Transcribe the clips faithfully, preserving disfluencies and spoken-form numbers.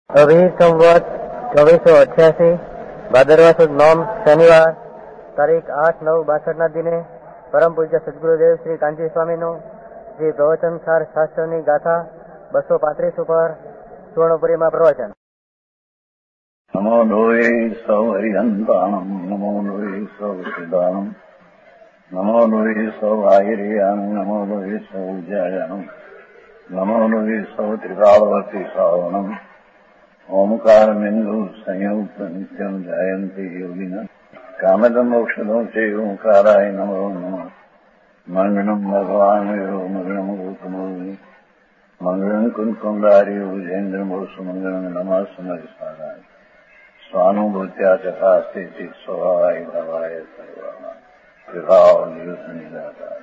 अभी संवत चौबीस सौ अठासी भादरवा सुद नौम शनिवार तारीख आठ नौ बासठ ना दिने परम पूज्य सद्गुरुदेव श्री कांची स्वामी नो श्री प्रवचन सार शास्त्र गाथा बसो पात्रीस पर सुवर्णपुरी में प्रवचन। नमो लोये सौ हरिहंताणम नमो लोये सौ सिदानम नमो लोये सौ आयरियान नमो लोये सौ जयनम नमो लोये सौ त्रिकालवर्ती सावनम ओमकार बिंदु संयुक्त नित्यम जयंती योगिना कामदम मोक्षदो से ओंकाराय नमो नमः मंगलम भगवान यो मंगलम गौतमोनि मंगलम कुंकुंडारी उजेन्द्र मोसु मंगलम नमः समरिसाराय स्वानुभूत्या चकास्ते चित स्वभावाय भवाय सर्वाना विभाव नियुक्त निराकार।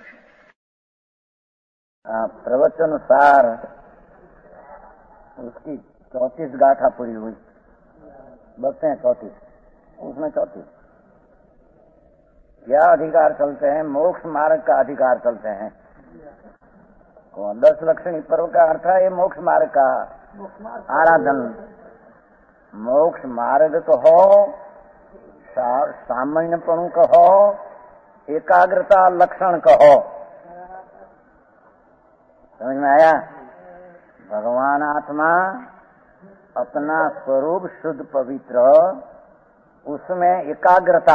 प्रवचन सार उसकी चौतीस गाथा पूरी हुई, बसते हैं चौतीस, उसमें चौतीस क्या अधिकार चलते हैं? मोक्ष मार्ग का अधिकार चलते हैं। दस लक्षणी पर्व का अर्थ है ये मोक्ष मार्ग का आराधन। मोक्ष मार्ग कहो, सामान्यपणु कहो, एकाग्रता लक्षण कहो, समझ में आया? भगवान आत्मा अपना स्वरूप शुद्ध पवित्र, उसमें एकाग्रता,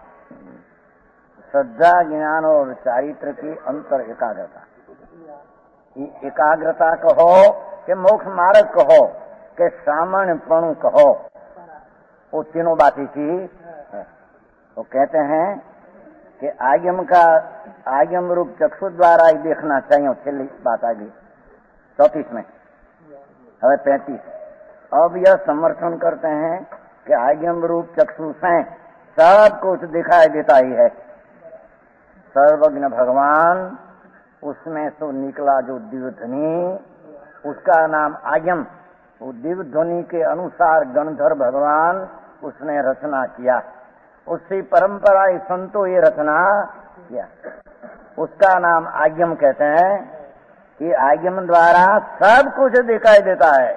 श्रद्धा ज्ञान और चारित्र की अंतर एकाग्रता, एकाग्रता कहो कि मोक्ष मार्ग कहो कि सामान्यपणु कहो, वो तीनों बातें की है। वो कहते हैं कि आयम का आयम रूप चक्षु द्वारा ही देखना चाहिए। छेली बात आ गई चौतीस में, हमें पैंतीस। अब यह समर्थन करते हैं कि आयम रूप चक्षु से सब कुछ दिखाई देता ही है। सर्वज्ञ भगवान, उसमें से निकला जो दिव्य ध्वनि, उसका नाम आयम। वो दिव्य ध्वनि के अनुसार गणधर भगवान उसने रचना किया, उसकी परंपरा संतो ये रचना किया, उसका नाम आयम कहते हैं। कि आयम द्वारा सब कुछ दिखाई देता है।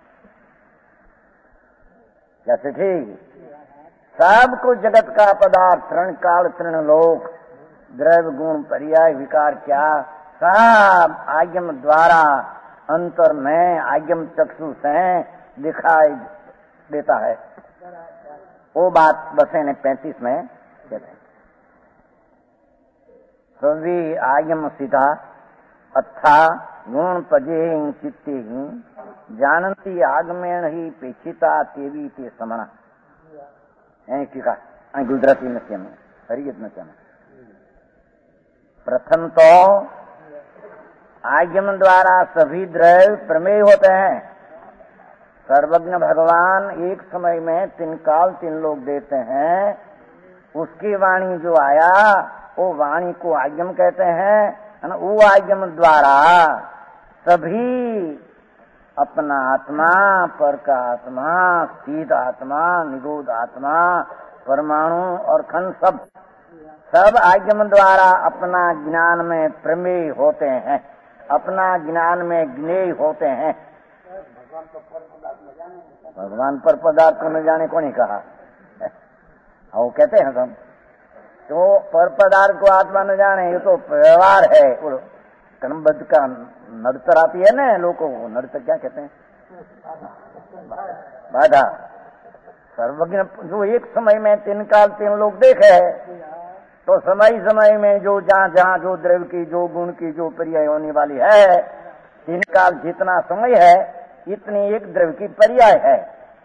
कैसे? ठीक, सब कुछ जगत का पदार्थ, तृण काल तृण लोक, द्रव्य गुण पर्याय विकार क्या, सब आयम द्वारा अंतर में आयम चक्षु से दिखाई देता है। वो बात बसे ने पैंतीस में कहते हैं। सभी आयम सीधा अथा गुण पजे चित्ते ही जानती आगमेण ही पेक्षिता तेवी ते समणा। टीका गुजराती नृत्य में, हरियत नृत्य में। प्रथम तो आगम द्वारा सभी द्रव्य प्रमेय होते हैं। सर्वज्ञ भगवान एक समय में तीन काल तीन लोग देते हैं। उसकी वाणी जो आया वो वाणी को आगम कहते हैं। वो आगम द्वारा सभी अपना आत्मा, पर का आत्मा, स्थित आत्मा, निगूढ़ आत्मा, परमाणु और खंड सब सब आगम द्वारा अपना ज्ञान में प्रमेय होते हैं, अपना ज्ञान में ज्ञेय होते हैं। भगवान पर पदार्थ को न जाने कौन ही कहा? वो कहते हैं हम तो पर पदार्थ को आत्मा न जाने, ये तो व्यवहार है। क्रमबद्ध का नर्तर आती है ना लोगों को, नर्तर क्या कहते हैं? बाधा। सर्वज्ञ जो एक समय में तीन काल तीन लोग देखे, तो समय समय में जो जहाँ जहाँ जो द्रव्य की, जो गुण की, जो पर्याय होने वाली है, तीन काल जितना समय है इतनी एक द्रव्य की पर्याय है।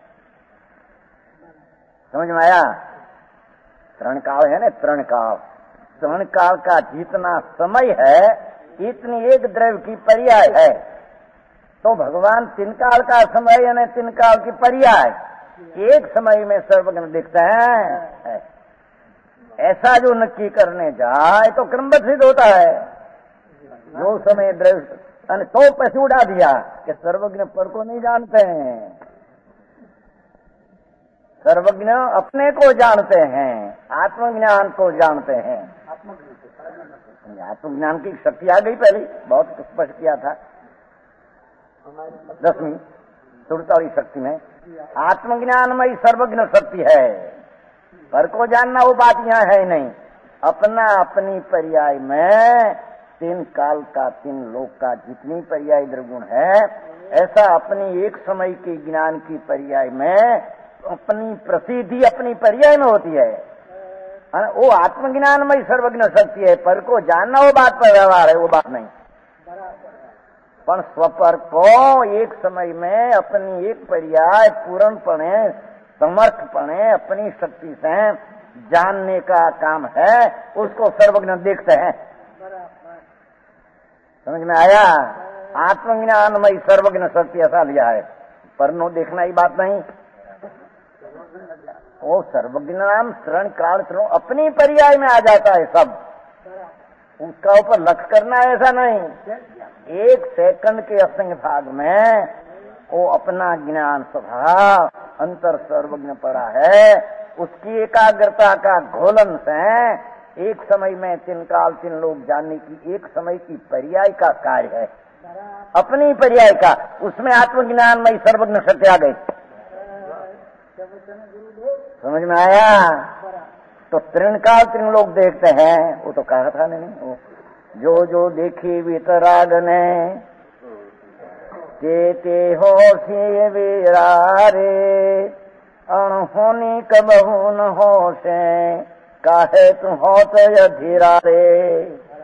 समझ में आया? तृण काल है ना, तृण काल, तृण काल का जितना समय है इतनी एक द्रव्य की पर्याय है। तो भगवान तीन काल का समय यानी तीन काल की पर्याय एक समय में सर्वज्ञ दिखते हैं। ऐसा जो नक्की करने जाए तो क्रमबद्ध सिद्ध होता है। जो समय द्रव्य तो पैसे उड़ा दिया कि सर्वज्ञ पर को नहीं जानते हैं। सर्वज्ञ अपने को जानते हैं, आत्मज्ञान को जानते हैं। आत्मज्ञान की शक्ति आ गई पहले, बहुत स्पष्ट किया था दसवीं सुरता वाली शक्ति में आत्मज्ञानमयी सर्वज्ञ शक्ति है। पर को जानना वो बात यहाँ है नहीं। अपना अपनी पर्याय में तीन काल का तीन लोक का जितनी पर्याय द्रगुण है, ऐसा अपनी एक समय के ज्ञान की पर्याय में अपनी प्रसिद्धि अपनी पर्याय में होती है। वो आत्मज्ञानमयी सर्वज्ञ शक्ति है। पर को जानना वो बात पर व्यवहार है, वो बात नहीं। पर स्वपर को एक समय में अपनी एक पर्याय पूर्णपणे समर्थपणे अपनी शक्ति से जानने का काम है, उसको सर्वज्ञ देखते हैं। समझ में आया? आत्मज्ञानमयी सर्वज्ञ शक्ति ऐसा लिया है, पर नो देखना ही बात नहीं। वो सर्वज्ञ नाम शरण काल शरण अपनी पर्याय में आ जाता है सब, उसका ऊपर लक्ष्य करना ऐसा नहीं। एक सेकंड के असंग भाग में वो अपना ज्ञान स्वभाव अंतर सर्वज्ञ पड़ा है, उसकी एकाग्रता का घोलन से एक समय में तीन काल तीन लोग जानने की एक समय की पर्याय का कार्य है, अपनी पर्याय का। उसमें आत्मज्ञानमयी सर्वज्ञ शक्ति आ गई। समझ में आया? तो तीन काल तीन लोग देखते हैं, वो तो कहा था नहीं, वो जो जो देखी वितराग ने ते ते हो सी वीरारे अणहोनी कबहू न हो से काहे तू हो तो धीरा रे।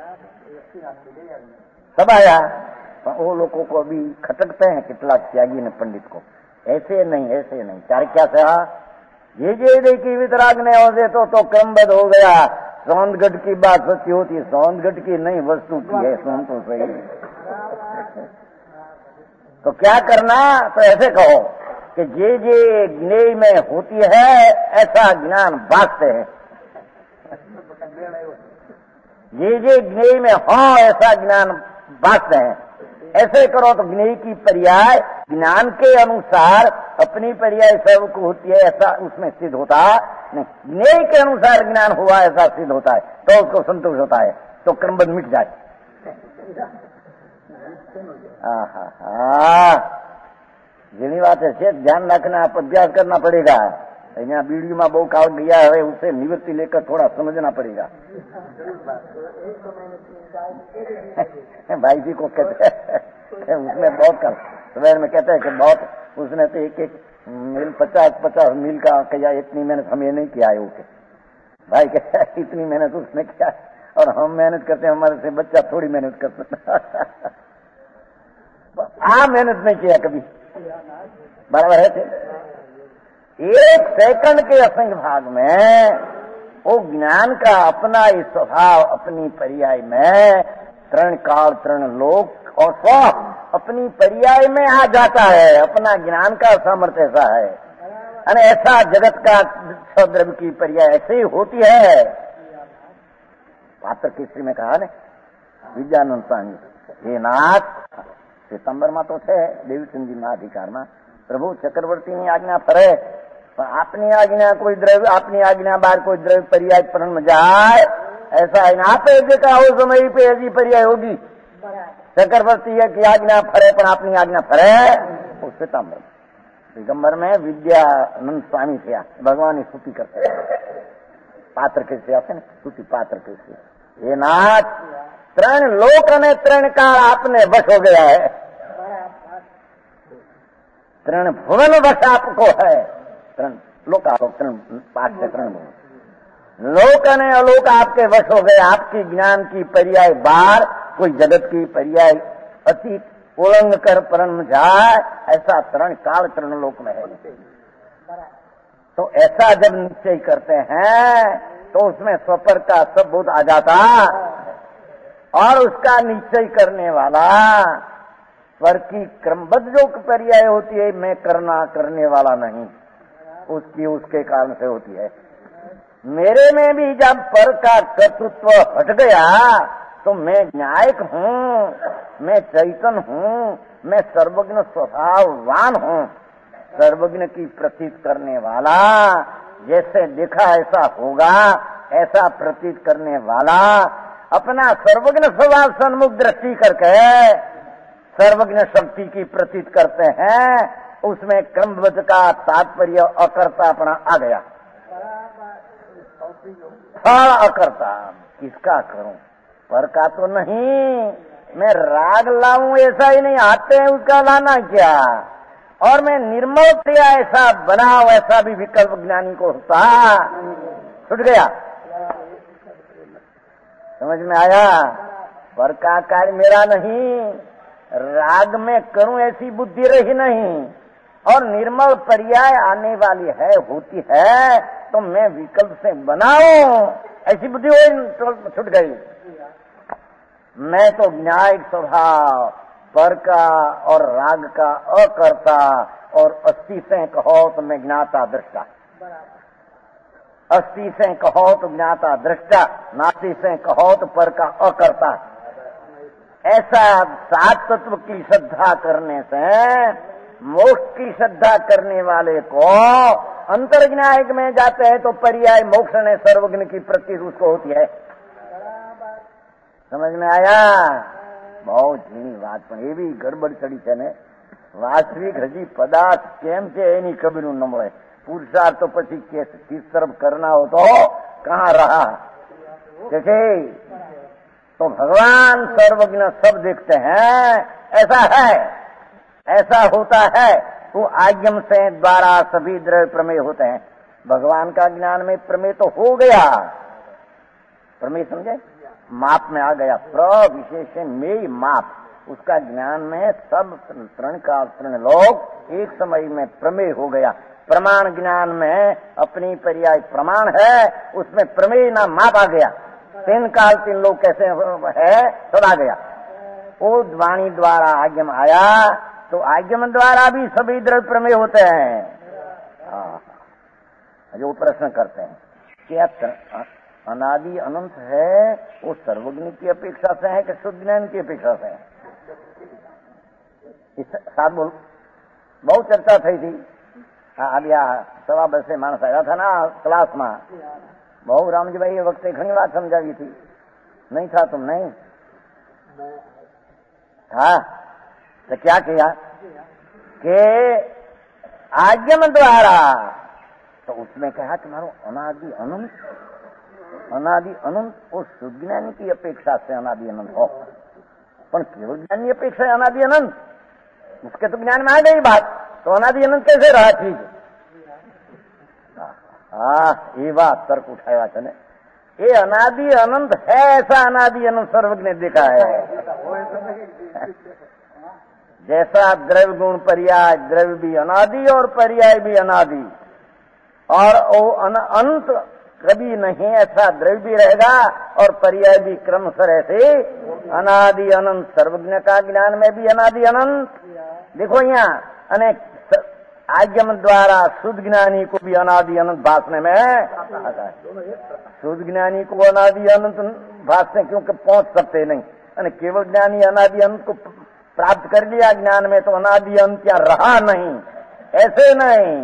सब आया। वो लोगों को अभी खटकते हैं कितला त्यागी ने पंडित को, ऐसे नहीं ऐसे नहीं। चार क्या था? ये जे देखी वितराग ने हो से तो, तो क्रमबद्ध हो गया। सौंदगढ़ की बात सच्ची होती है, सौंदगढ़ की नहीं वस्तु की है, सुन तो सही। तो क्या करना? तो ऐसे कहो कि जे जे ज्ञेय में होती है ऐसा ज्ञान बांटते हैं। जे जे ज्ञेय में हो ऐसा ज्ञान बांटते हैं। ऐसे करो तो ज्ञेय की पर्याय ज्ञान के अनुसार अपनी पर्याय सबको होती है, ऐसा उसमें सिद्ध होता नहीं। ज्ञेय के अनुसार ज्ञान हुआ ऐसा सिद्ध होता है तो उसको संतोष होता है, तो क्रमबद्ध मिट जाए। જેની વાત છે ધ્યાન રાખना, अभ्यास करना पड़ेगा। यहाँ बीड़ी में बहुत काल गया है, उसे निवृत्ति लेकर थोड़ा समझना पड़ेगा। भाई जी को कहते हैं उसमें बहुत कल सवेर में कहते हैं कि बहुत उसने तो एक एक मील पचास पचास मील का किया, इतनी मेहनत हमें नहीं किया है। उसे भाई कहते हैं इतनी मेहनत उसने किया और हम मेहनत करते हैं, हमारे से बच्चा थोड़ी मेहनत कर सकता। आ मेहनत नहीं किया कभी, बराबर है थे। एक सेकंड के असंग भाग में वो ज्ञान का अपना ही स्वभाव अपनी पर्याय में तृण काल तृण लोक और स्व अपनी पर्याय में आ जाता है। अपना ज्ञान का सामर्थ्य ऐसा है, और ऐसा जगत का सद्रव्य की पर्याय ऐसे ही होती है। पात्र केसरी में कहा ने विद्यानंद स्वामी, हे नाथ सितंबर में तो है देवीचंदी में अधिकार में प्रभु चक्रवर्ती ની આજ્ઞા ફરે, પણ આપની આજ્ઞા કોઈ દ્રવ્ય આપની આજ્ञा बार कोई द्रव्य पर्याय परण में जाए ऐसा है ना। आप देखा हो समय पे ऐसी पर्याय होगी। चक्रवर्ती है कि आज्ञा फरे पर अपनी आज्ञा फरे। उस सितंबर दिगंबर में विद्यानंद स्वामी थे, भगवान की स्तुति करते पात्र के से आते स्तुति पात्र के से। ये नाथ त्रण लोक ने त्रण काल आपने बस हो गया है, त्रण भुवन बस आपको है। त्रण लोक आपको त्रण पाठ से त्रण लोक ने अलोक आपके वश हो गए। आपकी ज्ञान की पर्याय बार कोई जगत की पर्याय अतीत उल्लंघ कर परम जाए, ऐसा तरण काल तरण लोक में है। तो ऐसा जब निश्चय करते हैं तो उसमें स्वपर का सब बोध आ जाता, और उसका निश्चय करने वाला स्वर की क्रमबद्ध जो पर्याय होती है, मैं करना करने वाला नहीं, उसकी उसके कारण से होती है। मेरे में भी जब पर का कर्तृत्व हट गया तो मैं न्यायिक हूँ, मैं चैतन हूँ, मैं सर्वज्ञ स्वभाववान हूँ। सर्वज्ञ की प्रतीत करने वाला, जैसे देखा ऐसा होगा ऐसा प्रतीत करने वाला, अपना सर्वज्ञ स्वभाव सन्मुख दृष्टि करके सर्वज्ञ शक्ति की प्रतीत करते हैं। उसमें क्रमबद्ध का तात्पर्य अकर्ता अपना आ गया। फल अकर्ता किसका करूं, पर का तो नहीं, मैं राग लाऊं ऐसा ही नहीं, आते हैं उसका लाना क्या, और मैं निर्मल क्रिया ऐसा बनाओ ऐसा भी विकल्प ज्ञानी को होता। छूट गया, समझ में आया। पर का कार्य मेरा नहीं, राग में करूं ऐसी बुद्धि रही नहीं, और निर्मल पर्याय आने वाली है होती है तो मैं विकल्प से बनाऊं ऐसी बुद्धि हो छूट गई। मैं तो न्यायिक स्वभाव पर का और राग का अकर्ता, और अस्थि से कहो तो मैं ज्ञाता दृष्टा, अस्थि से कहो तो ज्ञाता दृष्टा, नास्ति से कहो तो पर का अकर्ता। ऐसा सात तत्व की श्रद्धा करने से, मोक्ष की श्रद्धा करने वाले को अंतर्ज्ञायक में जाते हैं तो पर्याय मोक्ष ने सर्वज्ञ की प्रति उसको होती है। समझ में आया। बहुत झीणी बात, પણ એવી ગડબડ ચડી છે ને, વાસ્તવિક હજી પદાર્થ કેમ છે એની ખબર ન મળે। પુરુષાર્થ તો પછી કિસ તરફ करना हो तो कहाँ रहा, कैसे तो भगवान सर्वज्ञ सब देखते हैं, ऐसा है, ऐसा होता है। वो आज्ञम से द्वारा सभी द्रव्य प्रमेय होते हैं। भगवान का ज्ञान में प्रमेय तो हो गया, प्रमेय समझे, माप में आ गया, प्र विशेष में माप, उसका ज्ञान में सब तृण का तृण लोग एक समय में प्रमेय हो गया। प्रमाण ज्ञान में अपनी पर्याय प्रमाण है, उसमें प्रमेय ना माप आ गया। तीन काल तीन लोग कैसे है सब आ गया। वो वाणी द्वारा आज्ञम आया तो आज्ञम द्वारा भी सभी द्रव्य प्रमेय होते हैं। जो प्रश्न करते हैं क्या अनादि अनंत है वो सर्वज्ञ की अपेक्षा से है कि शुद्ध ज्ञान की अपेक्षा से है? इस साथ बोल बहुत चर्चा थी थी आज सवा बसे मानस आया था ना क्लास में, बहु रामजी भाई ये वक्त घनी बात समझावी थी, नहीं था तुम नहीं हाँ तो क्या किया कि आज्ञम द्वारा, तो उसमें कहा तुम्हारो अनादि अनंत, अनादि अनंत वो शुद्ध ज्ञानी की अपेक्षा से अनादि अनंत हो, पर केवल ज्ञानी अपेक्षा है अनादि अनंत, उसके तो ज्ञान में आ गई बात, तो अनादि अनंत कैसे रहा? ठीक हाँ ये बात तर्क उठाया था ने, ये अनादि अनंत है, ऐसा अनादि अनंत सर्वज्ञ ने देखा है। जैसा द्रव्य गुण पर्याय, द्रव्य भी अनादि और पर्याय भी अनादि, और वो अनंत कभी नहीं, ऐसा द्रव्य भी रहेगा और पर्याय भी क्रमशः ऐसे अनादि अनंत। सर्वज्ञ का ज्ञान में भी अनादि अनंत देखो यहाँ, अनेक आज्ञम द्वारा शुद्ध ज्ञानी को भी अनादि अनंत भाषने में आता है। शुद्ध ज्ञानी को अनादि अनंत भाषने क्योंकि पहुंच सकते नहीं, और केवल ज्ञानी अनादि अनंत को प्राप्त कर लिया ज्ञान में, तो अनादि अंत क्या रहा नहीं, ऐसे नहीं।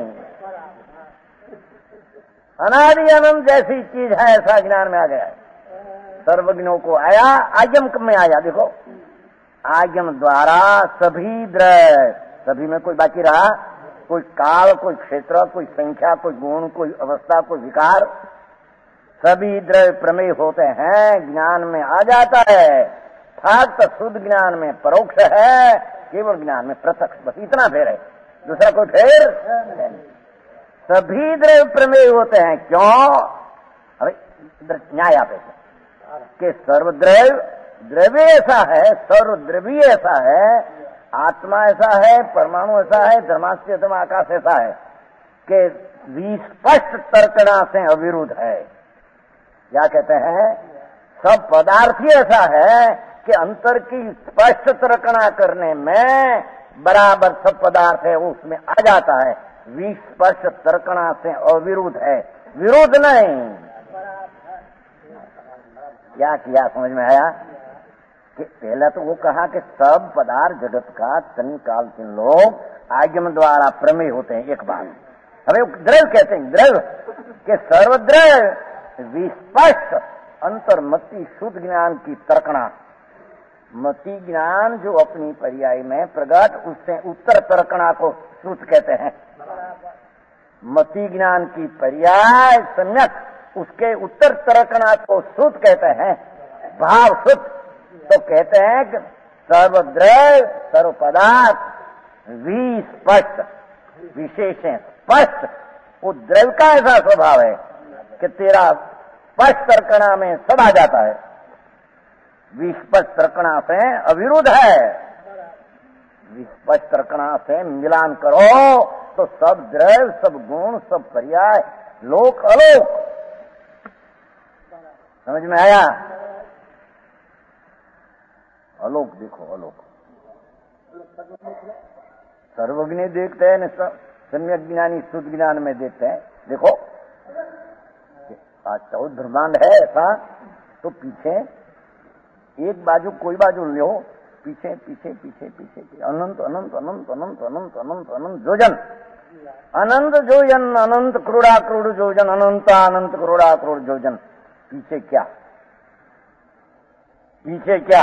अनादि अनंत जैसी चीज है ऐसा ज्ञान में आ गया, सर्वज्ञों को आया, आज्ञम में आया। देखो आज्ञम द्वारा सभी द्रव्य, सभी में कोई बाकी रहा, कोई काल, कोई क्षेत्र, कोई संख्या, कोई गुण, कोई अवस्था, कोई विकार, सभी द्रव्य प्रमेय होते हैं, ज्ञान में आ जाता है। फक्त शुद्ध ज्ञान में परोक्ष है, केवल ज्ञान में प्रत्यक्ष, बस इतना फेर है, दूसरा कोई फेर नहीं। सभी द्रव्य प्रमेय होते हैं, क्यों? अरे न्याय आप कि सर्वद्रव्य द्रव्य ऐसा है, सर्वद्रव्य ऐसा है, आत्मा ऐसा है, परमाणु ऐसा है, धर्मास्यतम आकाश ऐसा है कि विस्पष्ट तर्कणा से अविरुद्ध है। क्या कहते हैं? सब पदार्थ ही ऐसा है कि अंतर की स्पष्ट तर्कणा करने में बराबर सब पदार्थ है वो उसमें आ जाता है, विस्पष्ट तर्कणा से अविरुद्ध है, विरोध नहीं। क्या किया समझ में आया? कि पहला तो वो कहा कि सब पदार्थ जगत का तीन काल तीन लोग आज्ञम द्वारा प्रमेय होते हैं, एक बात। हमें द्रव्य कहते हैं, द्रव्य के सर्वद्रव्य विस्पष्ट अंतर्मति शुद्ध ज्ञान की तर्कणा, मति ज्ञान जो अपनी पर्याय में प्रगट, उससे उत्तर तर्कणा को श्रुत कहते हैं। मति ज्ञान की पर्याय सम्यक, उसके उत्तर तर्कणा को श्रुत कहते हैं, भाव श्रुत। तो कहते हैं कि सर्वद्रव्य सर्व पदार्थ विस्पष्ट, विशेषण स्पष्ट। वो द्रव्य का ऐसा स्वभाव है कि तेरा स्पष्ट तर्कणा में सब आ जाता है, विस्पष्ट तर्कणा से अविरुद्ध है। विस्पष्ट तर्कणा से मिलान करो तो सब द्रव्य, सब गुण, सब पर्याय, लोक अलोक। समझ में आया? अलोक देखो, अलोक सर्वज्ञ देखते हैं, सम्यक ज्ञानी शुद्ध ज्ञान में देखते हैं। देखो आज चौथ ब्रह्मांड है ऐसा, तो पीछे एक बाजू कोई बाजू लो, पीछे पीछे पीछे पीछे अनंत अनंत अनंत अनंत अनंत अनंत अनंत जोजन, अनंत जोजन, अनंत क्रोड़ा क्रोड़ जोजन, अनंत अनंत क्रोड़ा क्रोड़ जोजन। पीछे क्या? पीछे क्या?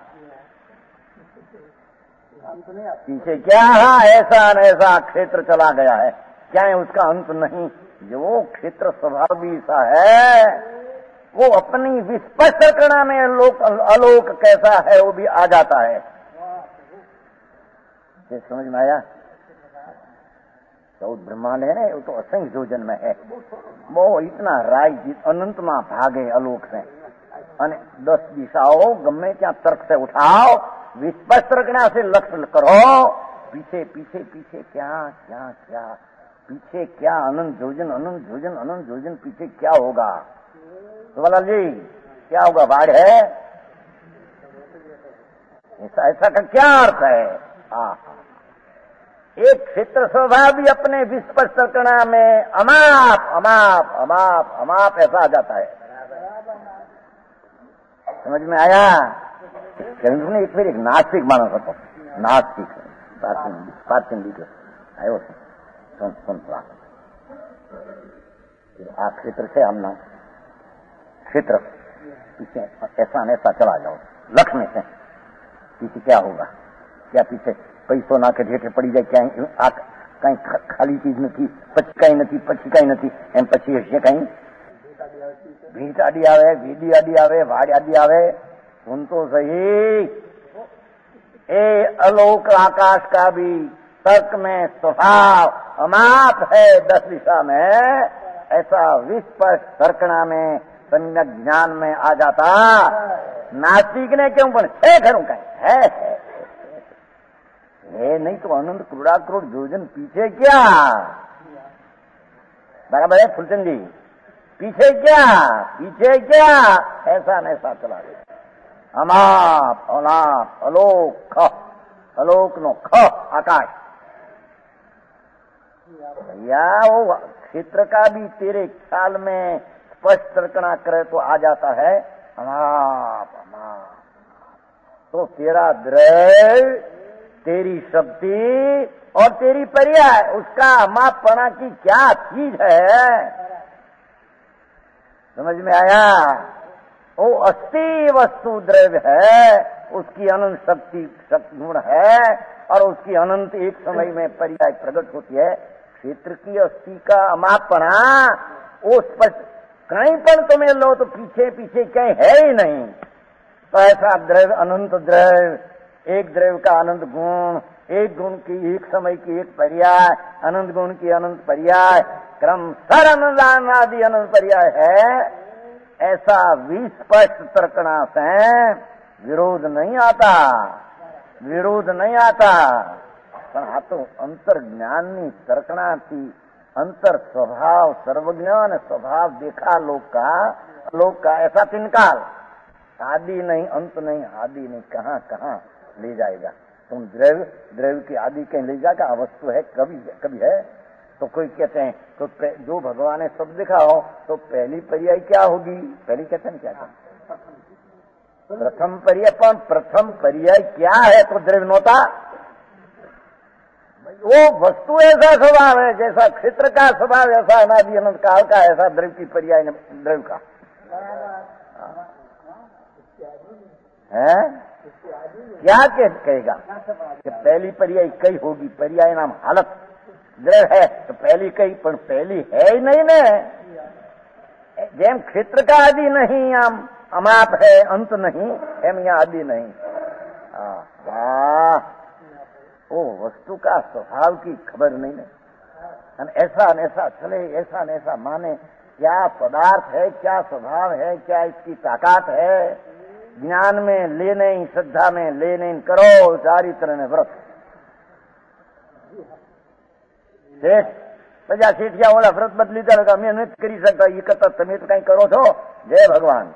पीछे क्या? हाँ, ऐसा न ऐसा क्षेत्र चला गया है, क्या है उसका अंत नहीं। जो क्षेत्र स्वभाव भी ऐसा है, वो अपनी विस्पष्ट तर्कणा में लोक अलोक कैसा है वो भी आ जाता है। ये समझ में आया? चौथ ब्रह्मांड है ना, वो तो असंख्य योजन में है। वो इतना राय अनंत में भागे अलोक से, અને दस दिशाओं गमे क्या तर्क से उठाओ, विस्पष्ट तर्कणा से लक्ष्य करो। पीछे पीछे पीछे क्या क्या क्या, पीछे क्या? अनंत योजन, अनंत योजन, अनंत योजन, पीछे क्या होगा? सुवालाल जी क्या होगा? बाढ़ है? ऐसा ऐसा का क्या अर्थ है? आ एक क्षेत्र स्वभाव भी अपने विस्पष्ट तर्कणा में अमाप अमाप अमाप अमाप ऐसा आ जाता है। समझ में आया? ने एक फिर एक नास्तिक मानस હતો, नास्तिक पार्थिंदी आयो सुन सुन आ क्षेत्र से हमना क्षेत्र पीछे ऐसा न ऐसा चला जाओ लक्ष्य में से, पीछे क्या होगा? क्या पीछे पैसों ना के ढेठे पड़ी जाए? क्या कहीं खाली चीज नहीं, पची कहीं नहीं, पची कहीं नहीं, एम पची हશે कहीं भीट आदि आवे, भीडी आदि आवे, भाड़ आदि आवे। सुन तो सही, ए अलोक आकाश का भी तर्क में स्वभाव अमाप है, दस दिशा में ऐसा विस्पष्ट तर्कणा में सम्यक ज्ञान में आ जाता। नास्तिक ने क्यों पण है खरू कहीं है, है, है नहीं तो अनंत क्रोड़ा क्रोड़ योजन पीछे क्या? बराबर है फुलचंद जी? पीछे क्या? पीछे क्या? ऐसा न ऐसा चला गया। अमाप अनाप अलोक ख, अलोक नो ख आकाश। या वो क्षेत्र का भी तेरे ख्याल में स्पष्ट तर्कणा करे तो आ जाता है अमाप अमाप। तो तेरा द्रव्य, तेरी शक्ति और तेरी पर्याय, उसका अमापपणा की क्या चीज है? समझ में आया? वो अस्थि वस्तु द्रव्य है, उसकी अनंत शक्ति गुण है और उसकी अनंत एक समय में पर्याय प्रकट होती है। क्षेत्र की अस्थि का अमापना वो स्पष्ट कहीं पर तुम्हें लो तो पीछे पीछे कहीं है ही नहीं। तो ऐसा द्रव्य, अनंत द्रव्य, एक द्रव्य का अनंत गुण, एक गुण की एक समय की एक पर्याय, अनंत गुण की अनंत पर्याय, क्रम सर अनुदान आदि अनंत पर्याय है। ऐसा विस्पष्ट तर्कणा से विरोध नहीं आता, विरोध नहीं आता। पर आ तो अंतर ज्ञाननी तर्कणा थी, अंतर स्वभाव सर्वज्ञान स्वभाव देखा लोक का, लोक का ऐसा तिनकाल, आदि नहीं अंत नहीं, आदि नहीं, कहाँ कहाँ ले जाएगा? तुम द्रव्य द्रव्य की आदि कहीं ले जाएगा? वस्तु है कभी कभी है। तो कोई कहते हैं तो जो भगवान ने सब देखा हो तो पहली पर्याय क्या होगी? पहली कहते हैं क्या कहते? प्रथम पर्याय। पर प्रथम पर्याय क्या है? तो द्रव्य नोता। वो वस्तु ऐसा स्वभाव है, जैसा क्षेत्र का स्वभाव ऐसा अनादि अनंत काल का, ऐसा द्रव्य की पर्याय द्रव्य का है। क्या कहेगा कि पहली पर्याय कई होगी, पर्याय नाम हालत द्रव है तो पहली कई, पर पहली है ही नहीं ने। जेम क्षेत्र का आदि नहीं, आम अमाप है अंत नहीं, एम यहाँ आदि नहीं। आ, ओ वस्तु का स्वभाव की खबर नहीं है। ऐसा न ऐसा चले, ऐसा न ऐसा माने, क्या पदार्थ है, क्या स्वभाव है, क्या इसकी ताकत है। ज्ञान में ले नहीं, श्रद्धा में ले नहीं, करो चारित्र ने व्रत। શેઠ પ્રજા શેઠિયા ઓલા વ્રત બદલી લીધા, અમે નથી કરી શકતા, એ કરતા તમે તો કઈ કરો છો। જય ભગવાન।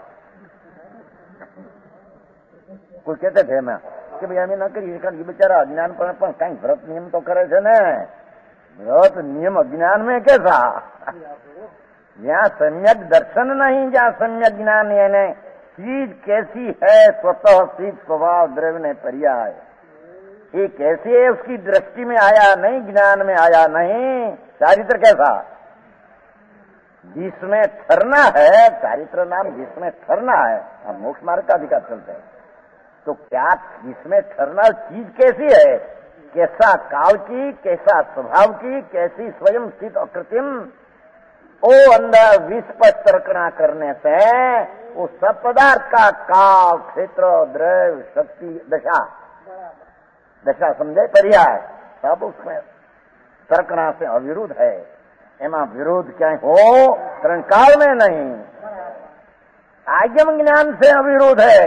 કોઈ કહેતે છે એમાં કે ભાઈ અમે ન કરી શકતા, એ બિચારા અજ્ઞાન પણ કઈ વ્રત નિયમ તો કરે છે ને। વ્રત નિયમ અજ્ઞાન में कैसा? जहाँ सम्यक दर्शन नहीं, जहाँ सम्यक ज्ञान यानी चीज कैसी है, स्वतः सिद्ध स्वभाव द्रव्य ने पर्याय, ये कैसे है उसकी दृष्टि में आया नहीं, ज्ञान में आया नहीं। चारित्र कैसा? जिसमें ठहरना है, चारित्र नाम जिसमें ठहरना है। हम मोक्ष मार्ग का अधिकार चलते हैं तो क्या जिसमें ठहरना चीज कैसी है, कैसा काल की, कैसा स्वभाव की, कैसी स्वयं स्थित अकृत्रिम, ओ अंदर विस्पष्ट तर्कना करने से वो सब पदार्थ का काल, क्षेत्र, द्रव्य, शक्ति, दशा, दशा समझे पर्याय, सब उसमें तर्कना से अविरुद्ध है। एमा विरोध क्या हो? कारण काल में नहीं, आगम ज्ञान से अविरोध है।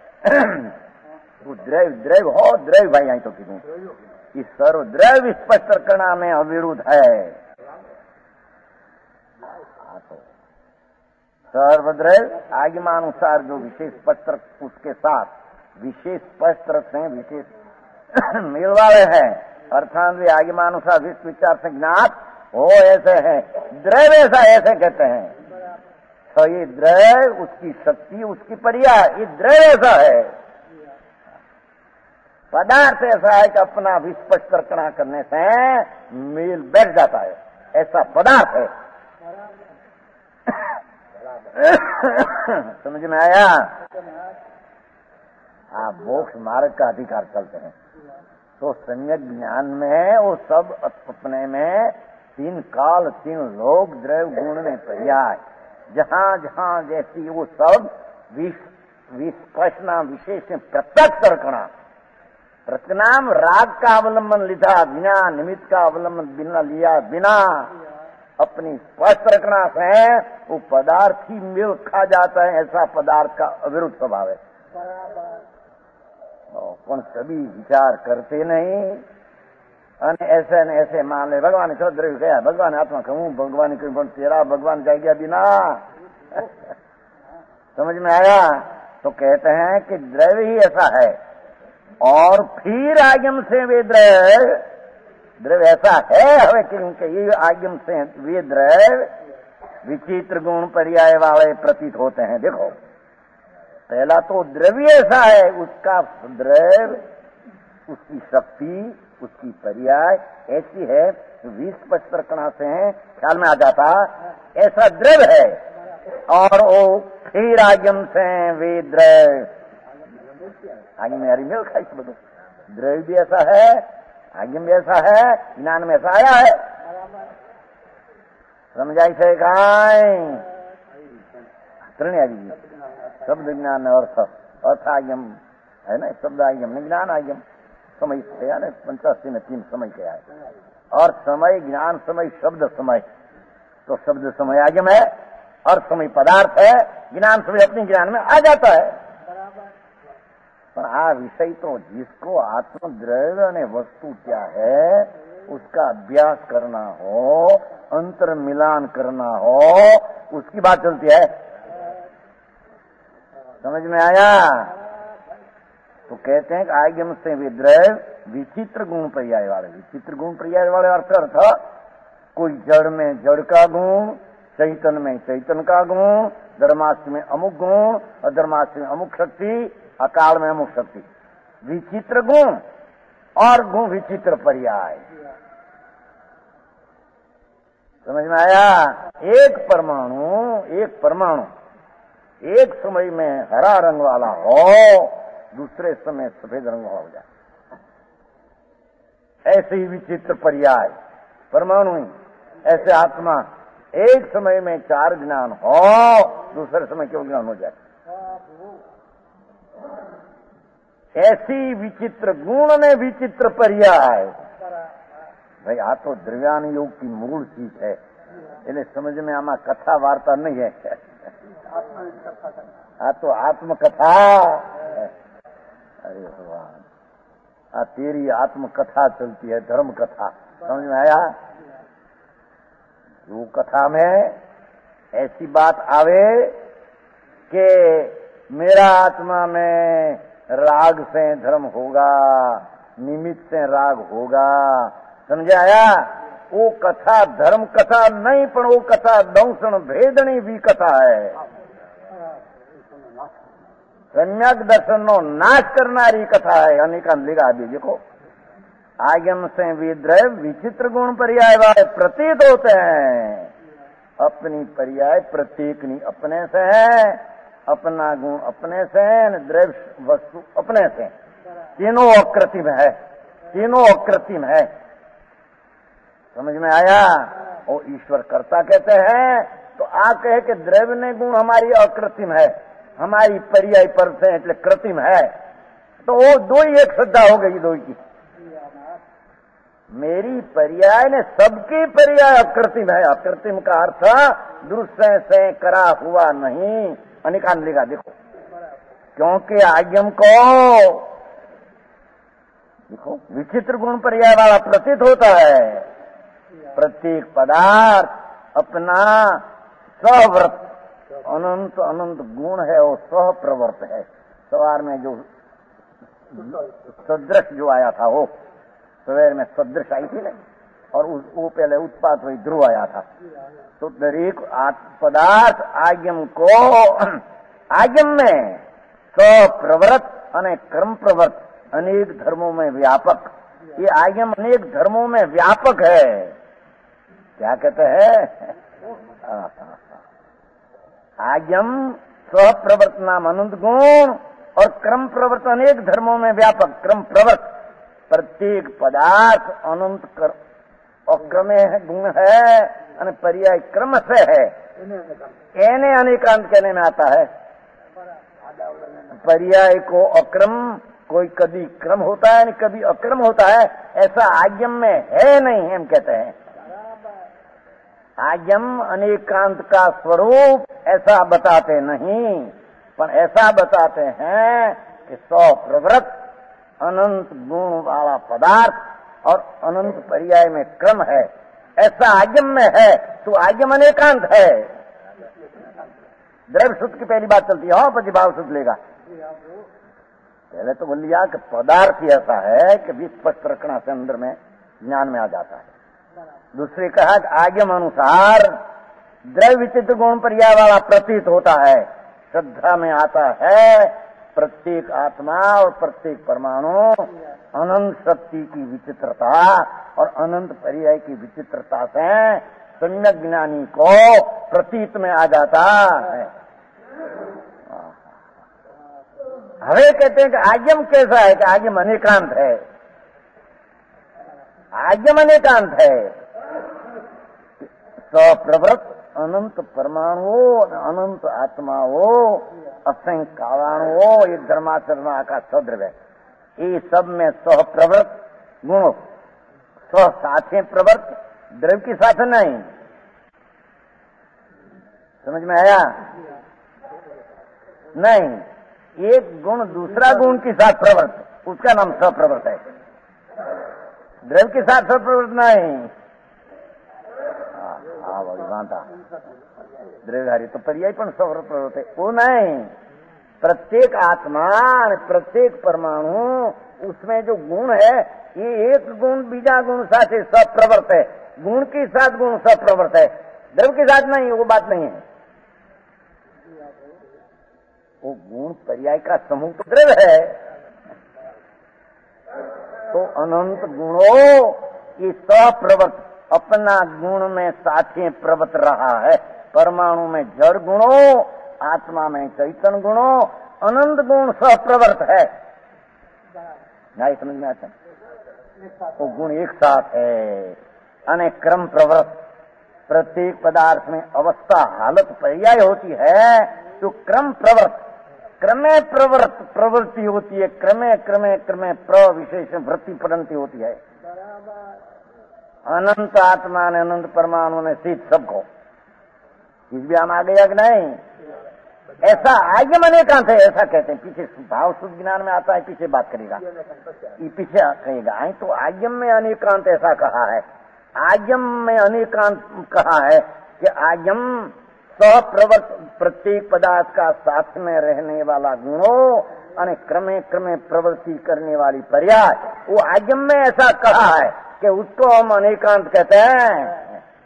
वो द्रव्य द्रव्य हो, द्रव्य भाई आई तो कितनी इस सर्व द्रव्य स्पष्ट तर्कना में अविरुद्ध है। सर्वद्रव्य आगमानुसार जो विशेष स्पष्ट उसके साथ विशेष स्पष्ट से विशेष मिलवावे हैं, अर्थात वे आगमानुसार विश्व विचार से ज्ञात हो ऐसे हैं। द्रव्य ऐसा ऐसे कहते हैं तो ये द्रव्य उसकी शक्ति, उसकी पर्याय, ये द्रव्य ऐसा है। पदार्थ ऐसा है कि अपना विस्पष्ट तर्कना करने से मेल बैठ जाता है, ऐसा पदार्थ है। समझ में आया? आप मोक्ष मार्ग का अधिकार चलते हैं तो सम्यक ज्ञान में वो सब अपने में तीन काल, तीन लोक, द्रव्य, गुण में पर्याय, जहाँ जहाँ जैसी वो सब विस्पष्टना विशेष प्रत्यक्ष तर्कना। प्रत्यनाम राग का अवलंबन लिखा बिना, निमित्त का अवलंबन बिना लिया बिना, अपनी स्पष्ट रखना से वो पदार्थ ही मिल खा जाता है, ऐसा पदार्थ का अविरुद्ध स्वभाव है। पण सभी विचार करते नहीं અને ऐसे ने ऐसे मान ले भगवान ने द्रव्य गया, भगवान आत्मा कहूँ, भगवान कहूँ, पण तेरा भगवान जाए गया बिना। समझ में आया? तो कहते हैं कि द्रव्य ही ऐसा है और फिर आगम से वे द्रव्य द्रव्य ऐसा है हवे क्योंकि ये आगम से वे द्रव्य विचित्र गुण पर्याय वाले प्रतीत होते हैं। देखो पहला तो द्रव्य ऐसा है, उसका द्रव्य, उसकी शक्ति, उसकी पर्याय ऐसी है, विस्पष्ट तर्कना से ख्याल में आ जाता ऐसा द्रव्य है। और वो फिर आगम से वे द्रव्य, आगे में हरी मिल खाई बदो, द्रव्य भी ऐसा है, आगम भी ऐसा है, ज्ञान में ऐसा आया है। समझाई से काय त्रण आदि शब्द ज्ञान अर्थ, अर्थ आगम है ना, शब्द आगम नहीं, ज्ञान आगम समय कया ने पंचासी में तीन समय कया है। और समय ज्ञान समय शब्द समय, तो शब्द समय आगम है, अर्थ समय पदार्थ है, ज्ञान समय अपने ज्ञान में आ जाता है। पर आ विषय तो जिसको आत्मद्रव्य ने वस्तु क्या है उसका अभ्यास करना हो, अंतर मिलान करना हो, उसकी बात चलती है। समझ में आया? तो कहते हैं कि आगम से वे द्रव्य विचित्र गुण पर्याय वाले, विचित्र गुण पर्याय वाले अर्थ अर्थ कोई जड़ में जड़ का गुण, चैतन्य में चैतन्य का गुण, धर्मास्त्र में अमुक गुण, अधर्मास्त्र में अमुक शक्ति, अकाल में अमुक शक्ति, विचित्र गुण और गुण विचित्र पर्याय। समझ में आया? एक परमाणु एक परमाणु एक समय में हरा रंग वाला हो, दूसरे समय सफेद रंग हो जाए। ऐसे ही विचित्र पर्याय परमाणु ही, ऐसे आत्मा एक समय में चार ज्ञान हो, दूसरे समय क्यों ज्ञान हो जाए। ऐसी विचित्र गुण में विचित्र पर्याय। भाई आ तो द्रव्यान योग की मूल चीज है, इन्हें समझ में आमा कथा वार्ता नहीं है। आ तो आत्मकथा। अरे भगवान, आ तेरी आत्मकथा चलती है, धर्म कथा। समझ में आया। जो कथा में ऐसी बात आवे कि मेरा आत्मा में राग से धर्म होगा, निमित्त से राग होगा, समझ आया। वो कथा धर्म कथा नहीं, पण वो कथा दंशन भेदनी भी कथा है। सम्यक दर्शन नो नाश करनारी कथा है। अनेकांत लिखा अभी देखो, आगम से विद्रय विचित्र गुण पर्याय वाले प्रतीत होते हैं। अपनी पर्याय प्रत्येक नहीं, अपने से है, अपना गुण अपने से है, द्रव्य वस्तु अपने से। तीनों अकृत्रिम है, तीनों अकृत्रिम है। समझ में आया। वो ईश्वर कर्ता कहते हैं तो आ कहे कि द्रव्य ने गुण हमारी अकृत्रिम है, हमारी पर्याय पर से એટલે कृत्रिम है। तो वो दो ही एक श्रद्धा हो गई दो की। मेरी पर्याय ने सबकी पर्याय अकृत्रिम है। अकृत्रिम का अर्थ दृश्य से करा हुआ नहीं। अनिकान लिखा देखो, क्योंकि आज्ञम को देखो विचित्र गुण पर्याय वाला प्रतीत होता है। प्रत्येक पदार्थ अपना सहव्रत अनंत अनंत गुण है, वो सह प्रवर्त है। सवार में जो सदृश जो आया था, वो सवेर में सदृश आई थी ना, और उस वो पहले उत्पात वही ध्रुव आया था। तो दरेक पदार्थ आज्ञम को आज्ञम में सप्रवृत अने कर्म प्रवर्त अनेक धर्मों में व्यापक। ये आज्ञम अनेक धर्मों में व्यापक है। क्या कहते हैं? आज्ञम स्वप्रवर्त नाम अनंत गुण और क्रम प्रवर्त अनेक धर्मों में व्यापक। क्रम प्रवर्त प्रत्येक पदार्थ अनंत कर और क्रमे गुण है और पर्याय क्रम से है। एने अनेकांत कहने में आता है। पर्याय को अक्रम, कोई कभी क्रम होता है कभी अक्रम होता है, ऐसा आज्ञम में है नहीं। हम कहते हैं आज्ञम अनेकांत का स्वरूप ऐसा बताते नहीं, पर ऐसा बताते हैं कि सौ प्रवृत्त अनंत गुण वाला पदार्थ और अनंत पर्याय में क्रम है, ऐसा आज्ञम में है। तो आज्ञम अनेकांत है। द्रव्य सूत्र की पहली बात चलती है, हाँ प्रतिभाव सूत्र लेगा। पहले तो बोल लिया कि पदार्थ ही ऐसा है कि विस्पष्ट रखना से अंदर में ज्ञान में आ जाता है। दूसरे कहा कि आज्ञम अनुसार द्रव्य विचित्र गुण पर्याय वाला प्रतीत होता है। श्रद्धा में आता है प्रत्येक आत्मा और प्रत्येक परमाणु अनंत शक्ति की विचित्रता और अनंत पर्याय की विचित्रता से सम्यक ज्ञानी को प्रतीत में आ जाता है। हवे कहते हैं कि आज्ञम कैसा है कि आज्ञम अनेकांत है। आज्ञम अनेकांत है। सप्रवृत्त अनंत परमाणुओं, अनंत आत्माओं, असंख्य कालाणुओं, ये धर्माचरण का सद्रव्य, ये सब में सह प्रवृत्त गुण, सह साथे प्रवृत्त, द्रव्य के साथ नहीं। समझ में आया? नहीं, एक गुण दूसरा गुण के साथ प्रवृत्त, उसका नाम सप्रवृत्त है। द्रव्य के साथ सप्रवृत्त नहीं। हाँ भगवान था द्रव्यधारी तो पर्याय पण सप्रवृत्त है, वो नहीं। प्रत्येक आत्मा, प्रत्येक परमाणु, उसमें जो गुण है, ये एक गुण बीजा गुण साथ सप्रवृत्त है। गुण के साथ गुण सप्रवृत्त है, द्रव्य के साथ नहीं। वो बात नहीं है। वो गुण पर्याय का समूह तो द्रव्य है। तो अनंत गुणों ये सप्रवृत्त अपना गुण में साथे प्रवृत्त रहा है। परमाणु में जड़ गुणों, आत्मा में चैतन्य गुणों, अनंत गुण सह प्रवर्त है। नहीं समझ में आता? वो गुण एक साथ है, अनेक क्रम प्रवर्त। प्रत्येक पदार्थ में अवस्था हालत पर्याय होती है, तो क्रम प्रवर्त, क्रमे प्रवर्त प्रवृत्ति होती है, क्रमे क्रमे क्रमे प्रविशेष वृत्ति पड़ती होती है। अनंत आत्मा ने अनंत परमाणु ने स्थित सबको इस भी हम आ गया कि नहीं? ऐसा आयम अनेकांत है, ऐसा कहते हैं। पीछे भाव शुद्ध ज्ञान में आता है, पीछे बात करेगा, ये पीछे कहेगा। आई तो आयम में अनेकांत ऐसा कहा है, आयम में अनेकांत कहा है कि आयम सप्रवर्त प्रत्येक पदार्थ का साथ में रहने वाला गुणों और क्रमे क्रमे प्रवृत्ति करने वाली पर्याय, वो आयम में ऐसा कहा है कि उसको हम अनेकांत कहते हैं।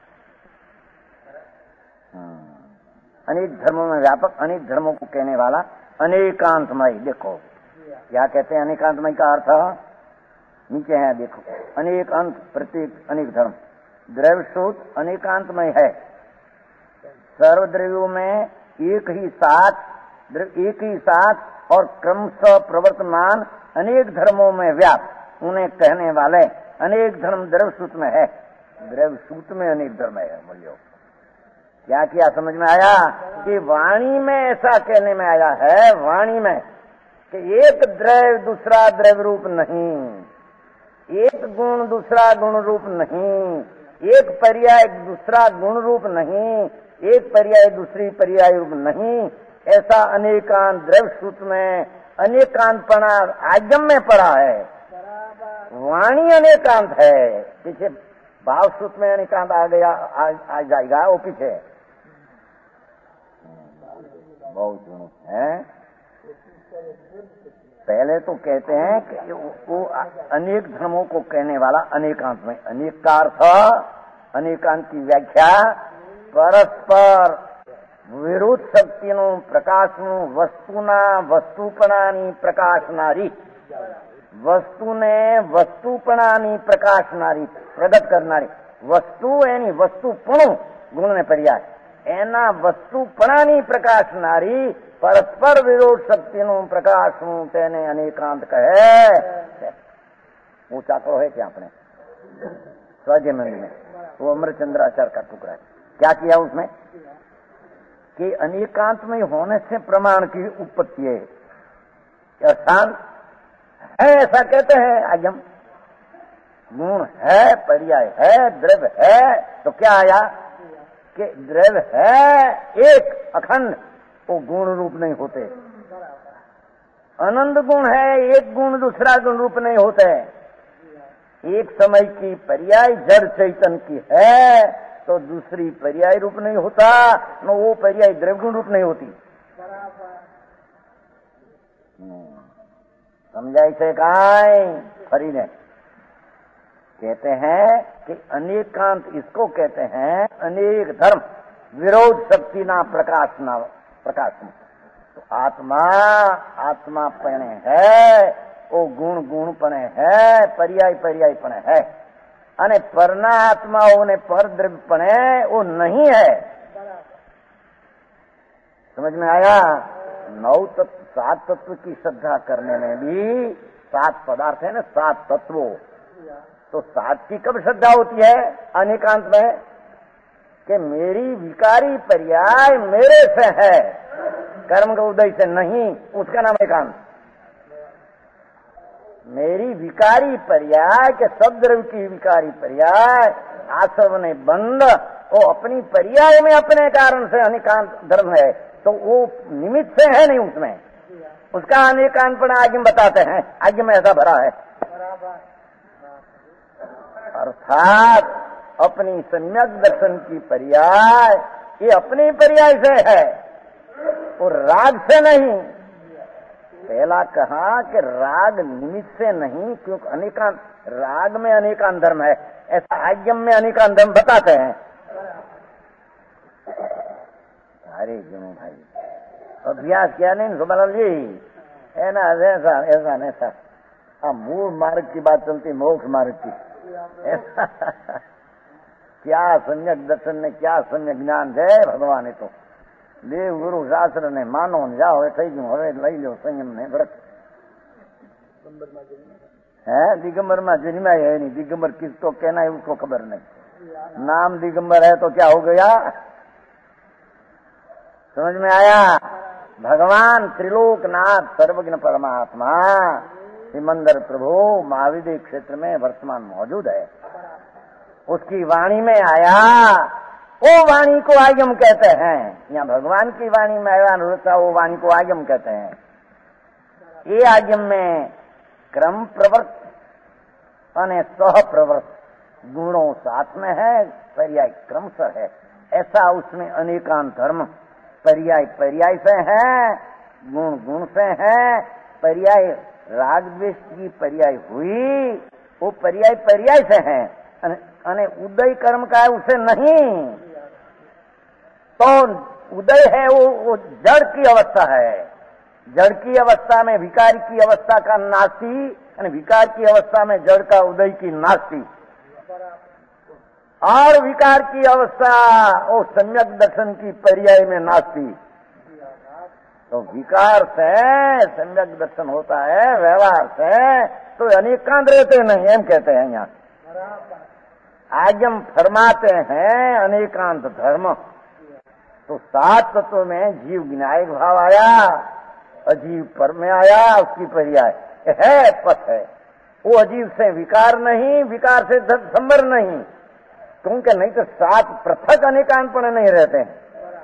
अनेक धर्मों में व्यापक, अनेक धर्मों को कहने वाला अनेकांतमय। देखो क्या कहते हैं अनेकांतमय का अर्थ? नीचे है देखो, अनेक अंत प्रत्येक अनेक धर्म। द्रव्य सूत अनेकांतमय है, सर्वद्रव्यों में एक ही साथ एक ही साथ और क्रमशः प्रवर्तमान अनेक धर्मों में व्याप्त उन्हें कहने वाले अनेक धर्म द्रव्य सूत में है। द्रव्य सूत में अनेक धर्म है। बोलियो क्या किया? समझ में आया कि वाणी में ऐसा कहने में आया है, वाणी में कि एक द्रव्य दूसरा द्रव्य रूप नहीं, एक गुण दूसरा गुण रूप नहीं, एक पर्याय दूसरा गुण रूप नहीं, एक पर्याय दूसरी पर्याय रूप नहीं। ऐसा अनेकांत द्रव्य सूत्र में अनेकांतपना आगम में पड़ा है। वाणी अनेकांत है, पीछे भाव सूत्र में अनेकांत आ गया, आ, आ जाएगा वो पीछे बहुत है। पहले तो कहते हैं कि वो अनेक धर्मों को कहने वाला अनेकांत में। अनेक का अर्थ, अनेकांत की व्याख्या परस्पर विरुद्ध शक्तिनो प्रकाशनु वस्तुना वस्तुपणानी प्रकाशनारी, वस्तु ने वस्तुपणानी प्रकाशनारी प्रगट करनारी। वस्तु एनी वस्तुपणु गुण ने पर्याय एना वस्तुपणानी प्रकाशनारी परस्पर विरोध शक्तिनु प्रकाशनु तेने अनेकांत कहे। ऊंचा करो है क्या आपने स्वजय मंदिर में वो अमरचंद्राचार्य का टुकड़ा है। क्या किया उसमें कि अनेकांत में होने से प्रमाण की उत्पत्ति है, अर्थात है ऐसा कहते हैं आगम। गुण है, पर्याय है, द्रव्य है, तो क्या आया कि द्रव्य है एक अखंड, वो गुण रूप नहीं होते। अनंत गुण है, एक गुण दूसरा गुण रूप नहीं होते। एक समय की पर्याय जड़ चैतन्य की है तो दूसरी पर्याय रूप नहीं होता, न वो पर्याय द्रव्य गुण रूप नहीं होती। समझाई से काय फरी ने कहते हैं कि अनेकांत इसको कहते हैं अनेक धर्म विरोध शक्ति ना प्रकाश ना प्रकाश। तो आत्मा आत्मा पणे है, वो गुण गुण पणे है, पर्याय पर्याय पणे है, अने परना आत्माओं ने पर द्रव्य पणे वो नहीं है। समझ में आया? नौ तत्व सात तत्व की श्रद्धा करने में भी सात पदार्थ है ना, सात तत्वों, तो सात की कब श्रद्धा होती है अनेकांत में कि मेरी विकारी पर्याय मेरे से है, कर्म का उदय से नहीं, उसका नाम एकांत। मेरी विकारी पर्याय के सब द्रव्य की विकारी पर्याय आसव ने बंद, वो अपनी पर्याय में अपने कारण से अनेकांत धर्म है, तो वो निमित्त से है नहीं उसमें, उसका अनेकांतपण आगे बताते हैं, आगे में ऐसा भरा है। अर्थात अपनी सम्यक दर्शन की पर्याय ये अपनी पर्याय से है और राग से नहीं। पहला कहा कि राग निमित्त से नहीं, क्योंकि अनेकांत राग में अनेकांत धर्म है, ऐसा आज्ञम में अनेकांत धर्म बताते हैं। अरे क्यों भाई अभ्यास किया नहीं सुबलाल जी है ना, ऐसा ऐसा ऐसा अब मूल मार्ग की बात चलती, मोक्ष मार्ग की क्या सम्यक दर्शन ने क्या सम्यक ज्ञान है भगवान है। तो દેવ ગુરુ શાસ્ત્ર ને માનો ને જાઓ એ થઈ ગયું. હવે લઈ લો સંયમ ને વ્રત. है दिगंबर में जन्मा है नहीं. दिगंबर किसको कहना है उसको खबर नहीं. नाम दिगंबर है तो क्या हो गया? समझ में आया? भगवान त्रिलोकनाथ सर्वज्ञ परमात्मा सिमंदर प्रभु महाविद्य क्षेत्र में वर्तमान मौजूद है. उसकी वाणी में आया. वो वाणी को आगम कहते हैं. यहाँ भगवान की वाणी में आया अनुरूपता वो वाणी को आगम कहते हैं. ये आगम में क्रम प्रवर्त अने सह प्रवर्त गुणों साथ में है, पर्याय क्रम से है. ऐसा उसमें अनेकांत धर्म पर्याय पर्याय से है, गुण गुण से है. पर्याय राग द्वेष की पर्याय हुई वो पर्याय पर्याय से है. अने उदय कर्म का है उसे नहीं. तो उदय है वो, वो जड़ की अवस्था है. जड़ की अवस्था में विकार की अवस्था का नास्ती और विकार की अवस्था में जड़ का उदय की नास्ती. और विकार की अवस्था वो सम्यक दर्शन की पर्याय में नास्ती. तो विकार से सम्यक दर्शन होता है, व्यवहार से तो अनेकांत रहते नहीं. एम कहते हैं यहाँ आगम फरमाते हैं अनेकांत धर्म. तो सात तत्व में जीव विनायक भाव आया, अजीव पर में आया, उसकी पर्याय है पथ है. वो अजीव से विकार नहीं, विकार से संबर नहीं. क्योंकि नहीं तो सात पृथक अनेकांतपण नहीं रहते हैं.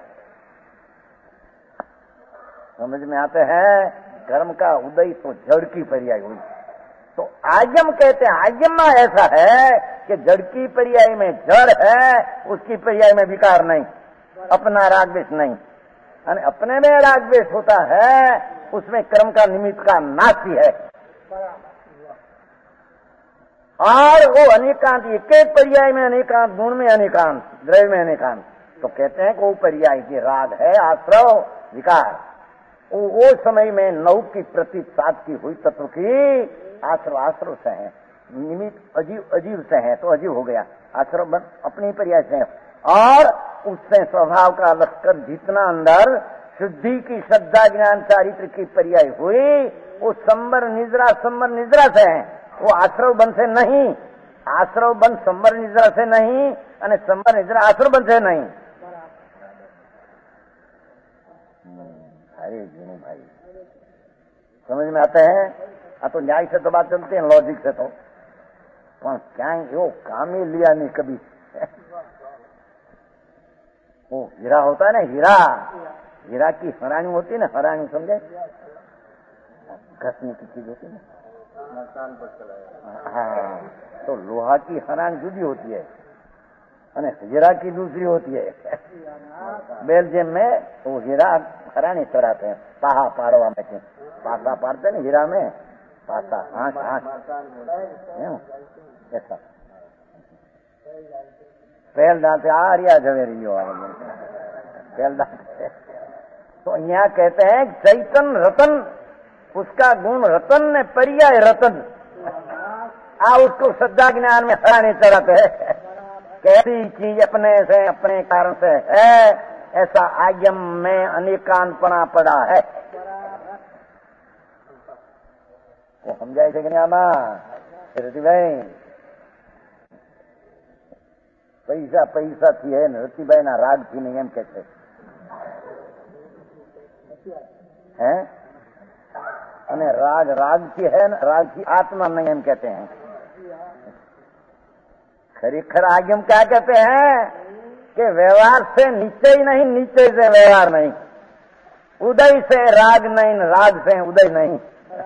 समझ में आते हैं? कर्म का उदय तो जड़ की पर्याय हुई. तो आगम कहते हैं आगम में ऐसा है कि जड़ की पर्याय में जड़ है, उसकी पर्याय में विकार नहीं, अपना राग द्वेष नहीं. अपने में राग द्वेष होता है उसमें कर्म का निमित्त का नासी है. और वो अनेकांत एक एक पर्याय में अनेकांत, गुण में अनेकांत, द्रव्य में अनेकांत. तो कहते हैं कि वो पर्याय की राग है आश्रव विकार. वो, वो समय में नौ की प्रति सात की हुई तत्व की आश्रव आश्रव से है, निमित्त अजीव अजीव से है तो अजीव हो गया. आश्रव अपनी पर्याय से है. और उससे स्वभाव का लश्कर जितना अंदर शुद्धि की श्रद्धा ज्ञान चारित्र की पर्याय हुई वो संबर निद्रा संबर निद्रा से है. वो आश्रव बन से नहीं. आश्रव बन संबर निद्रा से नहीं और संबर निद्रा आश्रव बन से नहीं. अरे जीनू भाई समझ में आते हैं? आ तो न्याय से तो बात चलती है, लॉजिक से तो पर क्या वो काम ही लिया नहीं कभी. वो हीरा होता है ना, हीरा हीरा की हरानी होती है ना, हरानी समझे, घसने की चीज होती है ना. हाँ तो लोहा की हरानी जुदी होती है और हीरा की दूसरी होती है. बेल्जियम में वो हीरा हरानी चढ़ाते हैं, पाहा पाड़वा में पासा पाड़ते ना हीरा में, पासा हाँस हाँस ऐसा पहल डालते आ रिया झवेरी पहल डालते. तो यहाँ कहते हैं चैतन रतन, उसका गुण रतन ने पर्याय रतन. आ उसको श्रद्धा ज्ञान में हराने चढ़ाते हैं. कैसी चीज अपने से अपने कारण से है, ऐसा आगम में अनेकांतपणा पड़ा है. वो समझाए थे कि नहीं आमा रति भाई? પૈસા પૈસા થી હે ને રતિભાઈ ના રાગ થી નહીં એમ કે છે. હે અને રાગ રાગ થી है ना, राग की आत्मा नहीं हम कहते हैं. खरीखर आगम क्या कहते हैं कि व्यवहार से नीचे ही नहीं, नीचे से व्यवहार नहीं, उदय से राग नहीं, राग से उदय नहीं.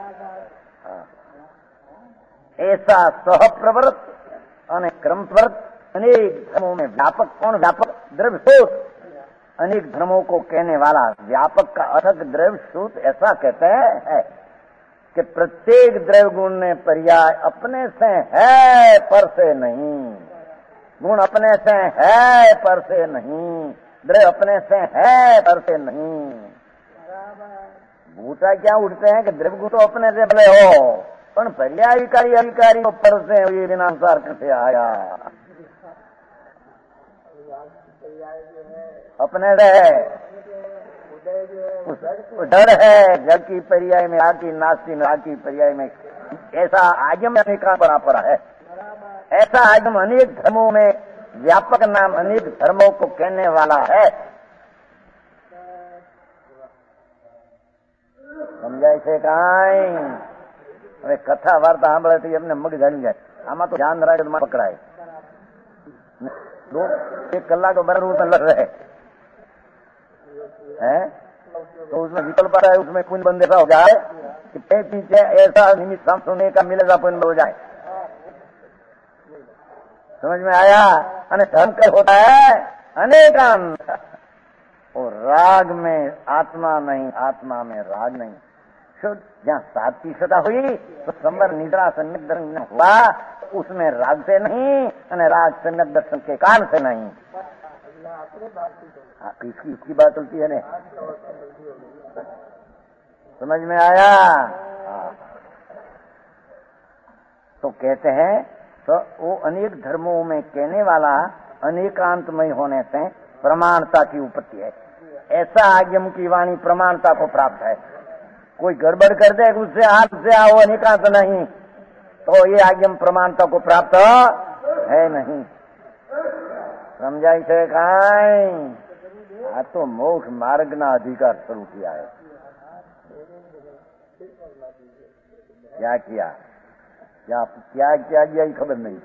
ऐसा सह प्रवृत्त और क्रम प्रवृत्त अनेक धर्मों में व्यापक. कौन व्यापक? द्रव्य सूत. अनेक धर्मों को कहने वाला व्यापक का अथक द्रव्य सूत ऐसा कहते हैं कि प्रत्येक द्रव्य गुण ने पर्याय अपने से है पर से नहीं. गुण अपने से है पर से नहीं, द्रव्य अपने से है पर से नहीं. भूता क्या उठते हैं कि द्रव्य गुण तो अपने से भले हो, पर पर्याय विकारी अधिकारी तो पर से ये बिना अनुसार कैसे आया? अपने रहे डर है जड़ की पर्याय में आकी, नास्ती में आकी पर्याय में, ऐसा आगम अनेका बना पड़ा है। ऐसा आगम अनेक धर्मों में व्यापक नाम अनेक धर्मों को कहने वाला है। समझाय છે કાંઈ? હવે કથા વાર્તા સાંભળે એમને મગજ હાલી જાય. આમાં તો ધ્યાન રાખે તો પકડાય. दो एक कलाक बराबर लग रहे हैं तो उसमें विकल्प आता है, उसमें कुछ बंद ऐसा हो जाए कि पे पीछे ऐसा निमित्त सुनने का मिलेगा, पुण्य हो जाए। समझ में आया? अने धर्म का होता है अनेकांत, और राग में आत्मा नहीं, आत्मा में राग नहीं। शुद्ध जहाँ सात्विक सदा हुई तो संबर निद्रा सम्यक दर्शन हुआ, उसमें राग से नहीं और राग सम्यक दर्शन के कारण से नहीं। किसकी इसकी बात चलती है ने? समझ में आया? तो कहते हैं तो वो अनेक धर्मों में कहने वाला अनेकांतमय होने से प्रमाणता की उपत्ति है। ऐसा आगम की वाणी प्रमाणता को प्राप्त है। कोई गड़बड़ कर दे उससे हाथ से आओ अनेकांत नहीं, तो ये आगम प्रमाणता को प्राप्त है नहीं। समझाई છે કાંઈ? આ તો મોક્ષ માર્ગના અધિકાર શરૂ किया है। क्या किया क्या क्या क्या किया ये खबर नहीं।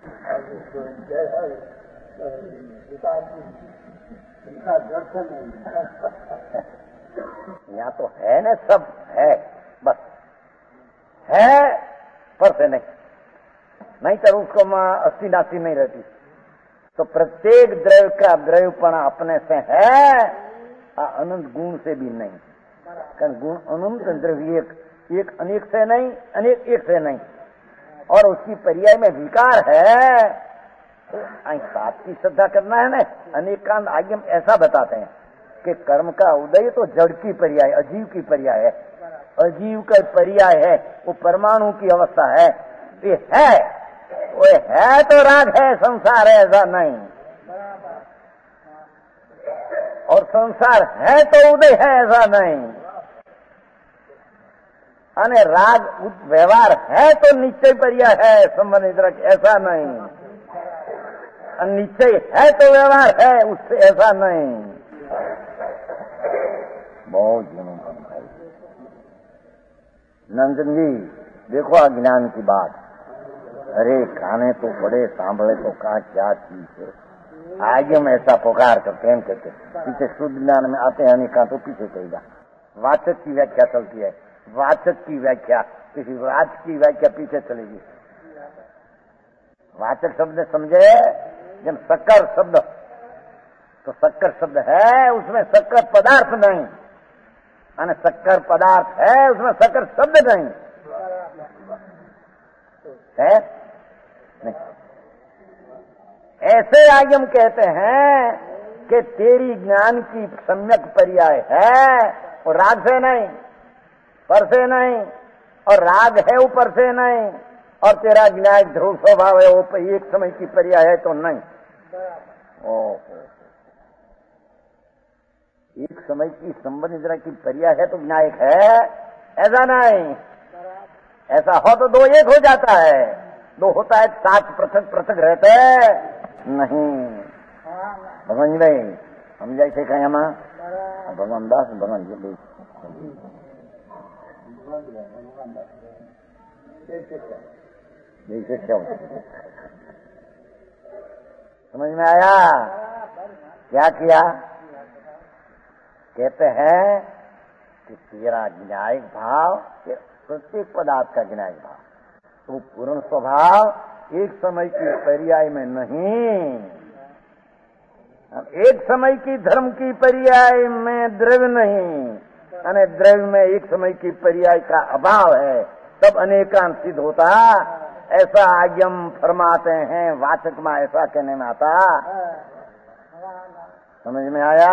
यहाँ तो है ना, सब है, बस है पर से नहीं, नहीं तो उसको माँ अस्सी नासी नहीं रहती। तो प्रत्येक द्रव्य का द्रव्यपना अपने से है, अनंत गुण से भी नहीं। कारण गुण अनंत, द्रव्य एक, एक अनेक से नहीं, अनेक एक से नहीं, और उसकी पर्याय में विकार है। तो सात की श्रद्धा करना है ना। अनेकांत आगम ऐसा बताते हैं कि कर्म का उदय तो जड़ की पर्याय, अजीव की पर्याय है। अजीव का पर्याय है, वो परमाणु की अवस्था है। ये है, वो है तो राग है, संसार है, ऐसा नहीं। और संसार है तो उदय है, ऐसा नहीं। अने राग व्यवहार है तो निश्चय पर्याय है, संबंधित रख, ऐसा नहीं। निश्चय है तो व्यवहार है, उससे ऐसा नहीं। बहुत जनों का भाई नंदन जी देखो अज्ञान की बात। अरे खाने तो बड़े सांभले तो कहा क्या चीज है। आगे में ऐसा पुकार कर प्रेम करके पीछे शुद्ध ज्ञान में आते हैं अनेका तो पीछे चलेगा। वाचक की व्याख्या चलती है, वाचक की व्याख्या, किसी वाचक की व्याख्या पीछे चलेगी। वाचक शब्द समझे, जब शक्कर शब्द, तो शक्कर शब्द है, उसमें शक्कर पदार्थ नहीं, और शक्कर पदार्थ है, उसमें शक्कर शब्द नहीं है। नहीं। ऐसे आगम कहते हैं कि तेरी ज्ञान की सम्यक पर्याय है, और राग से नहीं, पर से नहीं, और राग है ऊपर से नहीं, और तेरा ज्ञान ध्रुव स्वभाव है, वो एक समय की पर्याय है तो नहीं। ओहो, एक समय की संबंध की पर्याय है तो विनायक है, ऐसा नहीं। ऐसा हो तो दो एक हो जाता है, दो होता है सात पृथक पृथक रहते नहीं। भगवान जी भाई हम जैसे कहें हम भगवान दास भगवान जी जैसे क्या समझ में आया? क्या किया? कहते हैं कि तेरा न्यायिक भाव, प्रत्येक पदार्थ का न्यायिक भाव तो पूर्ण स्वभाव एक समय की पर्याय में नहीं, एक समय की धर्म की पर्याय में द्रव्य नहीं, अने द्रव्य में एक समय की पर्याय का अभाव है, तब अनेकांत सिद्ध होता। ऐसा आगम फरमाते हैं, वाचक में ऐसा कहने में आता। समझ में आया?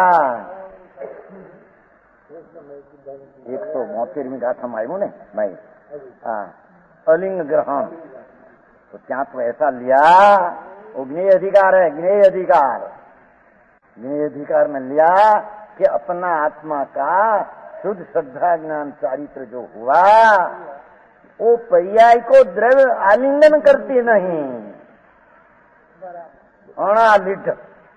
एक सौ बोतेरमी गाथा में आयु ने भाई, हाँ अलिंग ग्रहण, तो क्या तो ऐसा लिया, वो ज्ञेय अधिकार है, ज्ञेय अधिकार, ज्ञेय अधिकार में लिया कि अपना आत्मा का शुद्ध श्रद्धा ज्ञान चारित्र जो हुआ वो पर्याय को द्रव्य आलिंगन करती नहीं, अणालिट।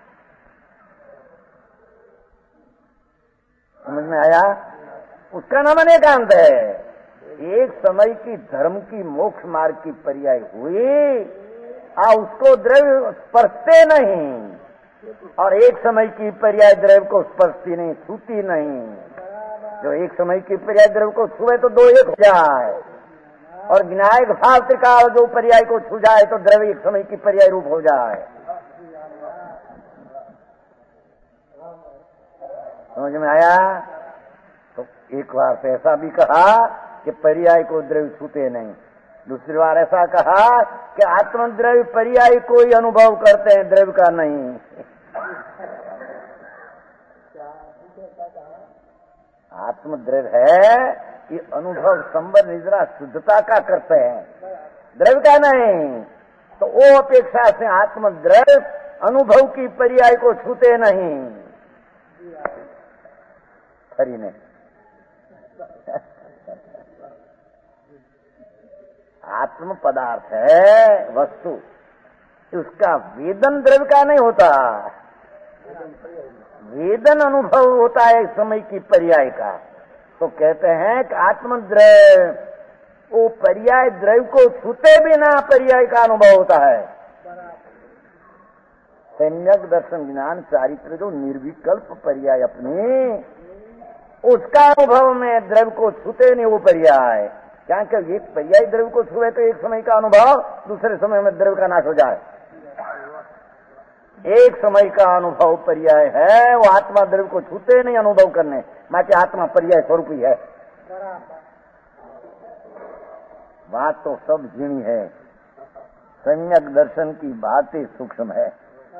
समझ में आया? उसका नाम अनेकांत है। एक समय की धर्म की मोक्ष मार्ग की पर्याय हुई आ उसको द्रव्य स्पर्शते नहीं, और एक समय की पर्याय द्रव्य को स्पर्शती नहीं, छूती नहीं। जो एक समय की पर्याय द्रव्य को छुए तो दो एक हो जाए, और विनायक भाव त्रिकाल जो पर्याय को छू जाए तो द्रव्य एक समय की पर्याय रूप हो जाए। समझ में आया? तो एक बार तो ऐसा भी कहा कि पर्याय को द्रव्य छूते नहीं, दूसरी बार ऐसा कहा कि आत्मद्रव्य पर्याय को ही अनुभव करते हैं, द्रव्य का नहीं। आत्मद्रव्य है ये अनुभव संबंध निद्रा शुद्धता का करते हैं, द्रव्य का नहीं। तो वो अपेक्षा से आत्मद्रव्य अनुभव की पर्याय को छूते नहीं। खरी ने आत्म पदार्थ है वस्तु, उसका वेदन द्रव्य का नहीं होता, वेदन अनुभव होता है समय की पर्याय का। तो कहते हैं कि आत्मद्रव्य वो पर्याय द्रव्य को छूते बिना पर्याय का अनुभव होता है। सम्यक दर्शन ज्ञान चारित्र जो निर्विकल्प पर्याय अपनी, उसका अनुभव में द्रव्य को छूते नहीं वो पर्याय। क्या कि एक पर्याय द्रव्य को छुए तो एक समय का अनुभव दूसरे समय में द्रव्य का नाश हो जाए। एक समय का अनुभव पर्याय है, वो आत्मा द्रव्य को छूते नहीं अनुभव करने, माके आत्मा पर्याय स्वरूप ही है। बात तो सब झीणी है, सम्यक दर्शन की बात ही सूक्ष्म है।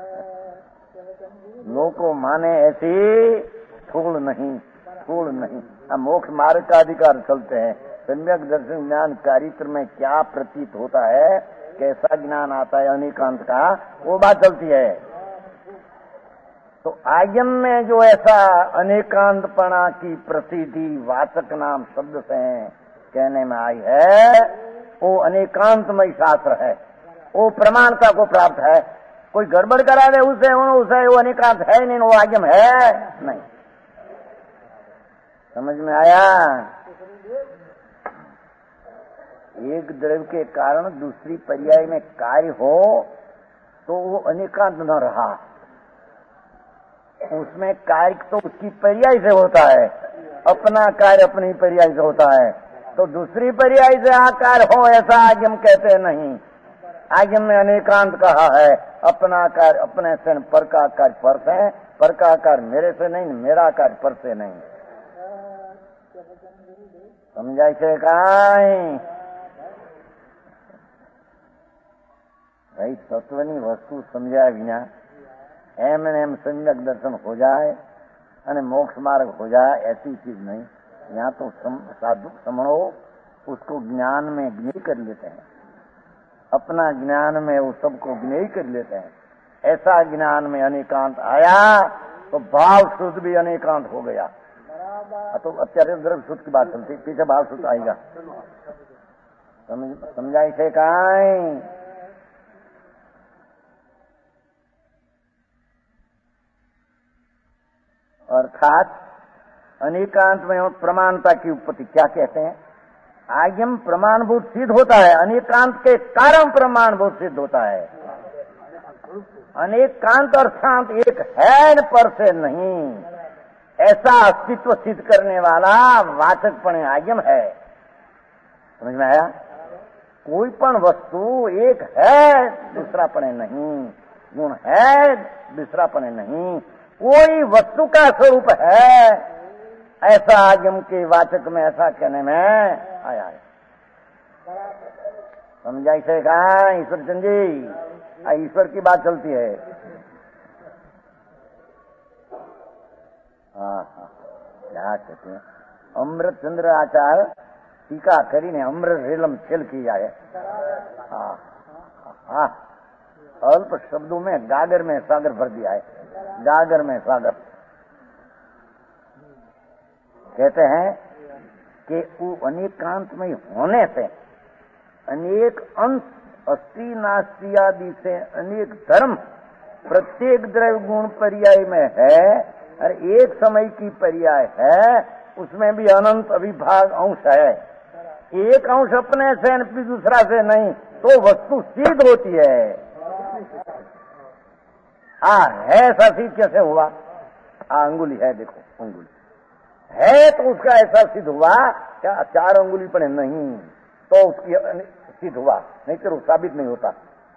लोग को माने ऐसी स्थूल नहीं, स्थूल नहीं। हम मोक्ष मार्ग का अधिकार चलते हैं। सम्यक दर्शन ज्ञान चारित्र में क्या प्रतीत होता है, कैसा ज्ञान आता है अनेकांत का, वो बात चलती है। तो आयम में जो ऐसा अनेकांतपणा की प्रसिद्धि वाचक नाम शब्द से कहने में आई है, वो अनेकांतमय शास्त्र है, वो प्रमाणता को प्राप्त है। कोई गड़बड़ करा दे उसे उसे वो अनेकांत है नहीं, वो आयम है नहीं। समझ में आया? एक द्रव्य के कारण दूसरी पर्याय में कार्य हो तो वो अनेकांत न रहा, उसमें कार्य तो उसकी पर्याय से होता है, अपना कार्य अपनी पर्याय से होता है। तो दूसरी पर्याय से आकार हो ऐसा आगम कहते नहीं। आगम में अनेकांत कहा है, अपना कार्य अपने से, पर का कार्य पर से, पर का कार्य मेरे से नहीं, मेरा कार्य पर से नहीं। समझाय છે કાંઈ? भाई तत्वनी वस्तु समझाया बिना एम ने एम सम्यक दर्शन हो जाए અને मोक्ष मार्ग हो जाए, ऐसी चीज नहीं। यहाँ तो सम, साधु समणो उसको ज्ञान में ज्ञेय कर लेते हैं, अपना ज्ञान में वो सबको ज्ञेय कर लेते हैं। ऐसा ज्ञान में अनेकांत आया तो भाव शुद्ध भी अनेकांत हो गया। तो અત્યારે द्रव्य शुद्ध की बात चलती, पीछे भाव शुद्ध आएगा। समझाई છે કાંઈ? अर्थात अनेकांत में प्रमाणता की उत्पत्ति क्या कहते हैं? आगम प्रमाणभूत सिद्ध होता है, अनेकांत के कारण प्रमाणभूत सिद्ध होता है। अनेकांत अर्थात एक है पर से नहीं, ऐसा अस्तित्व सिद्ध करने वाला वाचकपणे आगम है। समझ में आया? कोई पण वस्तु एक है दूसरापणे नहीं, गुण है दूसरापणे नहीं, कोई वस्तु का स्वरूप है, ऐसा आगम के वाचक में ऐसा कहने में आया है। समझाई से कहा ईश्वर चंद जी, ईश्वर की बात चलती है। हाँ हाँ क्या कहते हैं, अमृत चंद्र आचार्य टीका करीने अमृत रेलम छेल किया है। हाँ हाँ, अल्प शब्दों में गागर में सागर भर दिया है, गागर में सागर। कहते हैं कि वो अनेकांत में होने से अनेक अंश अस्थि नास्ति आदि से अनेक धर्म प्रत्येक द्रव्य गुण पर्याय में है और एक समय की पर्याय है, उसमें भी अनंत अविभाग अंश है। एक अंश अपने से फिर दूसरा से नहीं तो वस्तु सिद्ध होती है। आ है ऐसा सिद्ध कैसे हुआ? आ अंगुली है, देखो अंगुली है तो उसका ऐसा सिद्ध हुआ क्या? चार अंगुली पड़े नहीं तो उसकी सिद्ध हुआ, नहीं तो साबित नहीं होता।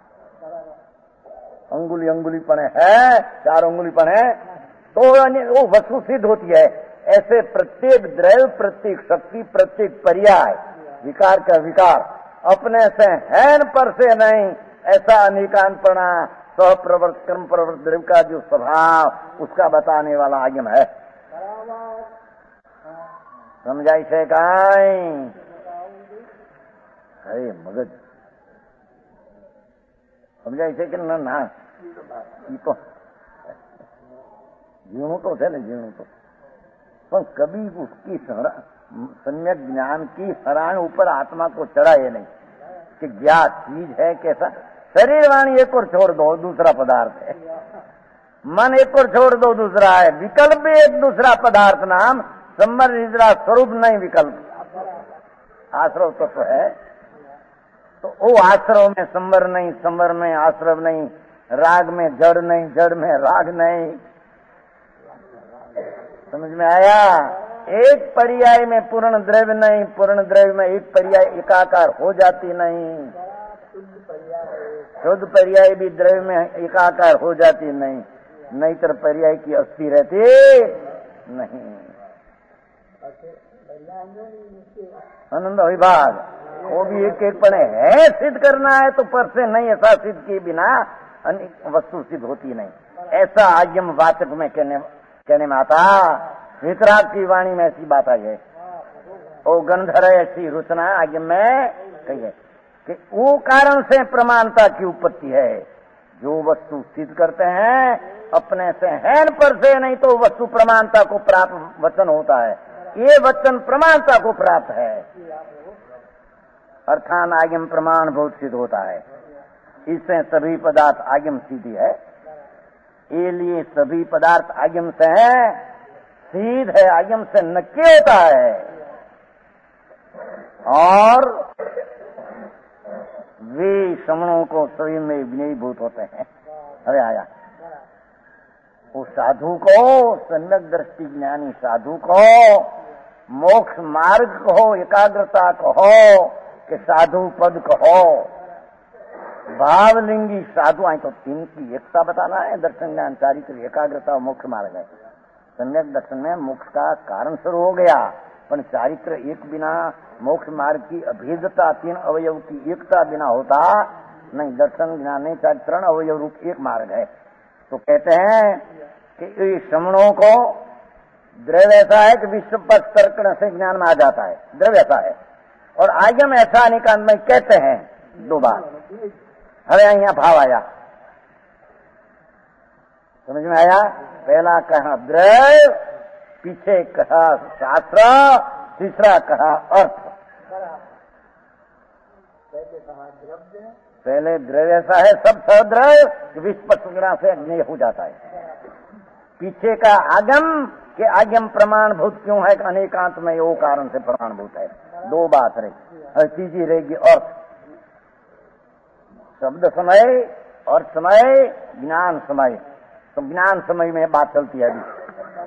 अंगुली अंगुली पड़े है, चार अंगुली पड़े तो वो वस्तु सिद्ध होती है। ऐसे प्रत्येक द्रव्य, प्रत्येक शक्ति, प्रत्येक पर्याय, विकार का विकार अपने से है पर से नहीं, ऐसा अनेकांतपणा सह प्रवर्त कर्म प्रवर्त द्रव्य का जो स्वभाव उसका बताने वाला आयम है। समझाई से काई? अरे मगज समझाई છે કે ના ના ઈ તો जीणु तो है ना, जीणु तो पर कभी उसकी सम्यक ज्ञान की हरान ऊपर आत्मा को चढ़ाए नहीं कि ज्ञात चीज है कैसा। शरीर वाणी एक और छोड़ दो, दूसरा पदार्थ है। मन एक और छोड़ दो, दूसरा है। विकल्प एक दूसरा पदार्थ नाम संवर निद्रा स्वरूप नहीं, विकल्प आश्रव तत्व तो है। तो वो आश्रव में संवर नहीं, संवर में आश्रव नहीं, राग में जड़ नहीं, जड़ में राग नहीं। समझ में आया? एक पर्याय में पूर्ण द्रव्य नहीं, पूर्ण द्रव्य में एक पर्याय एकाकार हो जाती नहीं, शुद्ध पर्याय भी द्रव्य में एकाकार हो जाती नहीं, नहीं तो पर्याय की अस्थि रहती नहीं। आनंद विभाग वो भी एक एक पड़े है। सिद्ध करना है तो पर से नहीं, ऐसा सिद्ध किए बिना वस्तु सिद्ध होती नहीं। ऐसा आयम वाचक में कहने कहने में आता। वितराग की वाणी में ऐसी बात आई है। ओ गंधर ऐसी रुचना आयम में कही है कि वो कारण से प्रमाणता की उत्पत्ति है। जो वस्तु सिद्ध करते हैं अपने से है पर से नहीं तो वस्तु प्रमाणता को प्राप्त वचन होता है। ये वचन प्रमाणता को प्राप्त है, अर्थान आगम प्रमाण बहुत सिद्ध होता है। इससे सभी पदार्थ आगम सिद्धि है। ये लिए सभी पदार्थ आगम से है, सिद्ध है, आगम से नक्की होता है। और वे श्रवणों को सभी में विनयीभूत होते हैं। अरे आया वो साधु को, सम्यक दृष्टि ज्ञानी साधु को, मोक्ष मार्ग कहो, एकाग्रता कहो कि साधु पद कहो, भावलिंगी साधु आई तो तीन की एकता बताना है। दर्शन ज्ञान चारित्र एकाग्रता और मोक्ष मार्ग है। सम्यक दर्शन में मोक्ष का कारण शुरू हो गया, पर चारित्र एक बिना मोक्ष मार्ग की अभेदता, तीन अवयव की एकता बिना होता नहीं। दर्शन ज्ञान नहीं, चारित्र अवयव रूप एक मार्ग है। तो कहते हैं कि श्रवणों को द्रव्य ऐसा है कि विश्व पर तर्कण से ज्ञान में आ जाता है, द्रव्य ऐसा है। और आयम ऐसा निकाल में कहते हैं दो बार। अरे यहाँ भाव आया, समझ में आया? पहला कहा द्रव्य, पीछे कहा शास्त्र, तीसरा कहा अर्थ। पहले द्रव्य ऐसा है सब सद्रव्य विश्व पर से अज्ञेय हो जाता है। पीछे का आगम के आगम प्रमाणभूत क्यों है? अनेकांत में वो कारण से प्रमाणभूत है। दो बात रही और तीसरी रहेगी अर्थ। शब्द समय, अर्थ समय, ज्ञान समय। तो ज्ञान समय में बात चलती है। अभी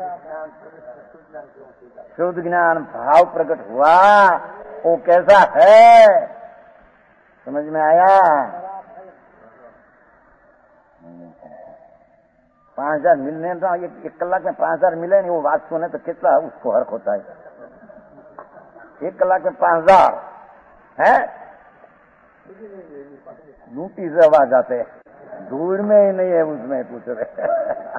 शुद्ध ज्ञान भाव प्रकट हुआ, वो कैसा है? समझ में आया? पांच हजार मिलने तो एक, एक कलाक में पांच हजार मिले नहीं, वो बात सुने तो कितना उसको हर्क होता है। एक कलाक में पांच हजार है, लूटी से आवाज आते, धूल में ही नहीं है उसमें पूछ रहे।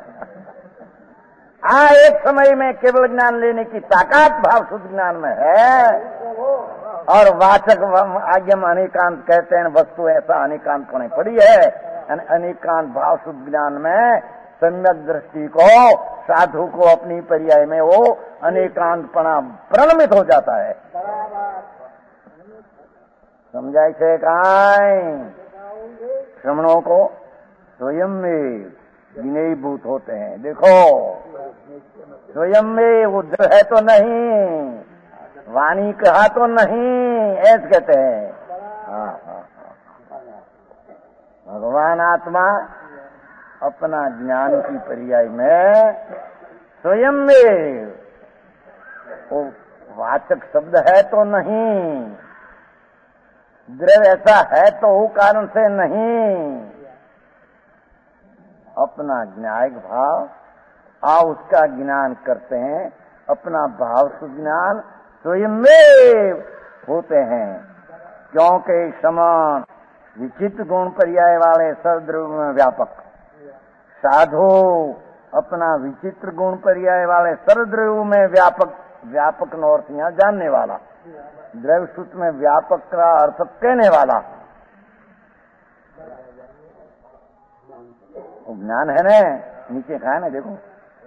हाँ, एक समय में केवल ज्ञान लेने की ताकत भाव शुद्ध ज्ञान में है। और वाचक आज्ञम अनेकांत कहते हैं, वस्तु ऐसा अनेकांत होने पड़ी है। अनेकांत भाव शुद्ध ज्ञान में सम्यक दृष्टि को साधु को अपनी पर्याय में वो अनेकांतपणा प्रणमित हो जाता है। समझाय छे काई श्रमणों को स्वयं में विनयभूत होते हैं। देखो स्वयं में उद्र है तो नहीं, वाणी कहा तो नहीं, ऐसे कहते हैं। हाँ हाँ भगवान आत्मा अपना ज्ञान की पर्याय में स्वयं में वो वाचक शब्द है तो नहीं, द्रव्य ऐसा है तो वो कारण से नहीं, अपना ज्ञायक भाव आ उसका ज्ञान करते हैं। अपना भाव सुज्ञान स्वयं में होते हैं, क्योंकि समान विचित्र गुण पर्याय वाले सर्वद्रव्य में व्यापक, साधु अपना विचित्र गुण पर्याय वाले सर्वद्रव्य में व्यापक, व्यापक नो अर्थ यहाँ जानने वाला, द्रव्य सूत्र में व्यापक का अर्थ कहने वाला। ज्ञान है ना, नीचे कहा है ना, देखो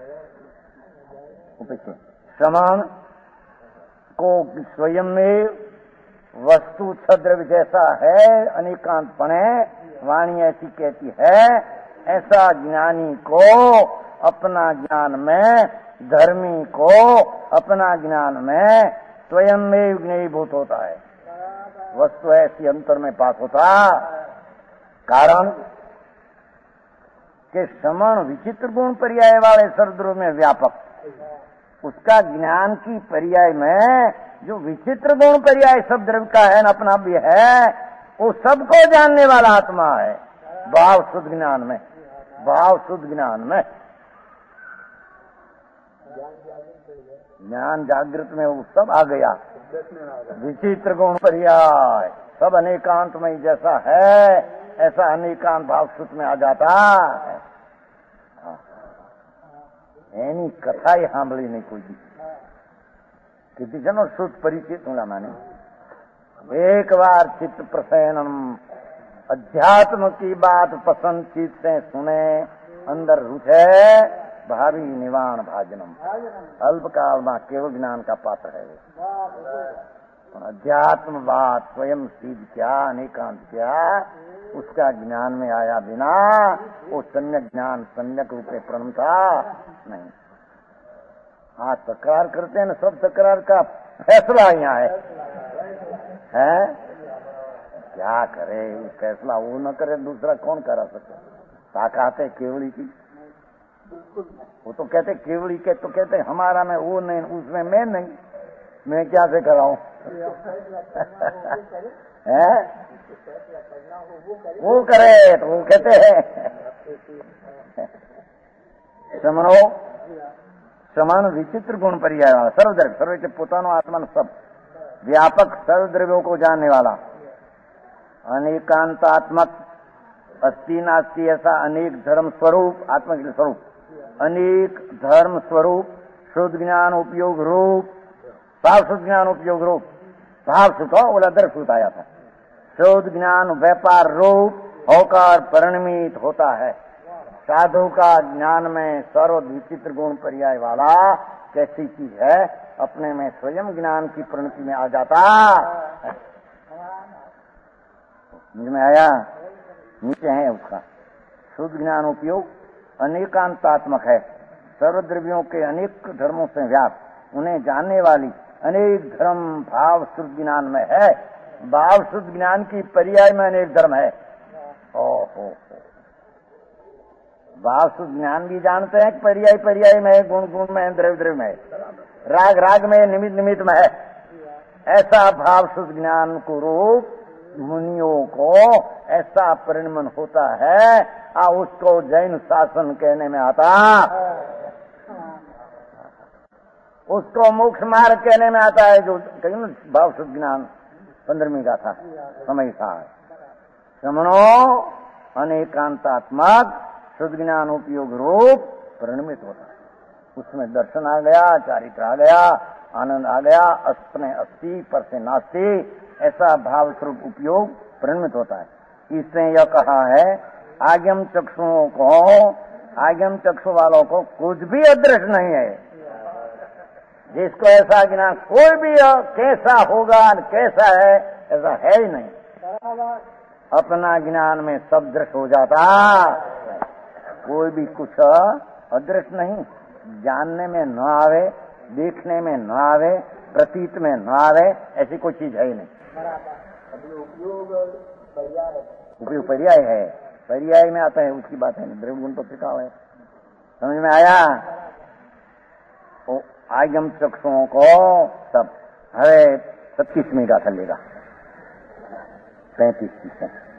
पीछे समान को स्वयं में वस्तु छद्रव्य जैसा है, अनेकांतपणे वाणी ऐसी कहती है, ऐसा ज्ञानी को अपना ज्ञान में, धर्मी को अपना ज्ञान में स्वयं में ज्ञानीभूत होता है। वस्तु ऐसी अंतर में पास होता, कारण के समान विचित्र गुण पर्याय वाले सर्वद्रव्य में व्यापक, उसका ज्ञान की पर्याय में जो विचित्र गुण पर्याय सब द्रव्य का है, अपना भी है, वो सबको जानने वाला आत्मा है। भाव शुद्ध ज्ञान में, भाव शुद्ध ज्ञान में, ज्ञान जागृत में वो सब आ गया। विचित्र गुण पर्याय सब अनेकांत में जैसा है, ऐसा अनेकांत भाव शुद्ध में आ जाता है। एनी कथा ही सांभળી नहीं कोई दी किसी जनो शुद्ध परिचित हूँ माने एक बार चित्त प्रसन्नम, अध्यात्म की बात पसंद चित्त से सुने, अंदर रुचे, भावी निवाण भाजनम, अल्पकाल में केवल ज्ञान का पात्र है। अध्यात्म बात स्वयं सिद्ध क्या, अनेकांत क्या, उसका ज्ञान में आया बिना वो सम्यक ज्ञान सम्यक रूप में प्रणता नहीं। हाँ तकरार करते हैं ना, सब तकरार का फैसला यहाँ है, है? क्या करे फैसला, वो न करे दूसरा कौन करा सके। ताकत है केवली की, वो तो कहते केवली के तो कहते हमारा में वो नहीं, उसमें मैं नहीं, मैं क्या से कराऊं है? वो करे तो वो कहते हैं समनो समान विचित्र गुण पर्याय वाला सर्वद्रव्य, सर्व के पोतानो आत्मा सब व्यापक सर्वद्रव्यों को जानने वाला, अनेकांतात्मक अस्थि नास्ति ऐसा अनेक धर्म स्वरूप, आत्मा के स्वरूप, अनेक धर्म स्वरूप, शुद्ध ज्ञान उपयोग रूप, भाव शुद्ध ज्ञान उपयोग रूप, भाव सुख हो बोला दर सूत आया था, शुद्ध ज्ञान व्यापार रूप होकर परिणमित होता है। साधु का ज्ञान में सर्व विचित्र गुण पर्याय वाला कैसी चीज है, अपने में स्वयं ज्ञान की परिणति में आ जाता। समझ में आया? नीचे है उसका शुद्ध ज्ञान उपयोग अनेकांतात्मक है, सर्वद्रव्यों के अनेक धर्मों से व्याप्त, उन्हें जानने वाली अनेक धर्म भाव शुद्ध ज्ञान में है। भाव शुद्ध ज्ञान की पर्याय में अनेक धर्म है। ओहो, भाव शुद्ध ज्ञान भी जानते हैं, पर्याय पर्याय में है, गुण गुण में है, द्रव्य द्रव्य में है, राग राग में, निमित्त निमित्त में है। ऐसा भाव शुद्ध ज्ञान को रूप मुनियों को ऐसा परिणमन होता है, आ उसको जैन शासन कहने में आता, उसको मोक्ष मार्ग कहने में आता है। जो कहीं भाव शुद्ध ज्ञान पंद्रहवीं का था समय था, श्रमणो अनेकांतात्मक शुद्ध ज्ञान उपयोग रूप परिणमित होता है। उसमें दर्शन आ गया, चारित्र आ गया, आनंद आ गया, अस्पने अस्ति पर से नास्ति, ऐसा भाव स्वरूप उपयोग परिणमित होता है। इसने यह कहा है आज्ञम चक्षुओं को आगम चक्षु वालों को कुछ भी अदृश्य नहीं है। जिसको ऐसा ज्ञान कोई भी कैसा होगा कैसा है ऐसा है ही नहीं। अपना ज्ञान में सब दृश्य हो जाता, कोई भी कुछ अदृश्य नहीं। जानने में न आवे, देखने में न आवे, प्रतीत में न आवे, ऐसी कोई चीज है ही नहीं। उपयोग पर्याय है, पर्याय में आता है उसकी बात है। द्रव्य गुण तो टिकाव है। समझ में आया? ओ आगम चक्षुओं को सब हरे छत्तीसवीं गाथा लेगा, पैंतीस की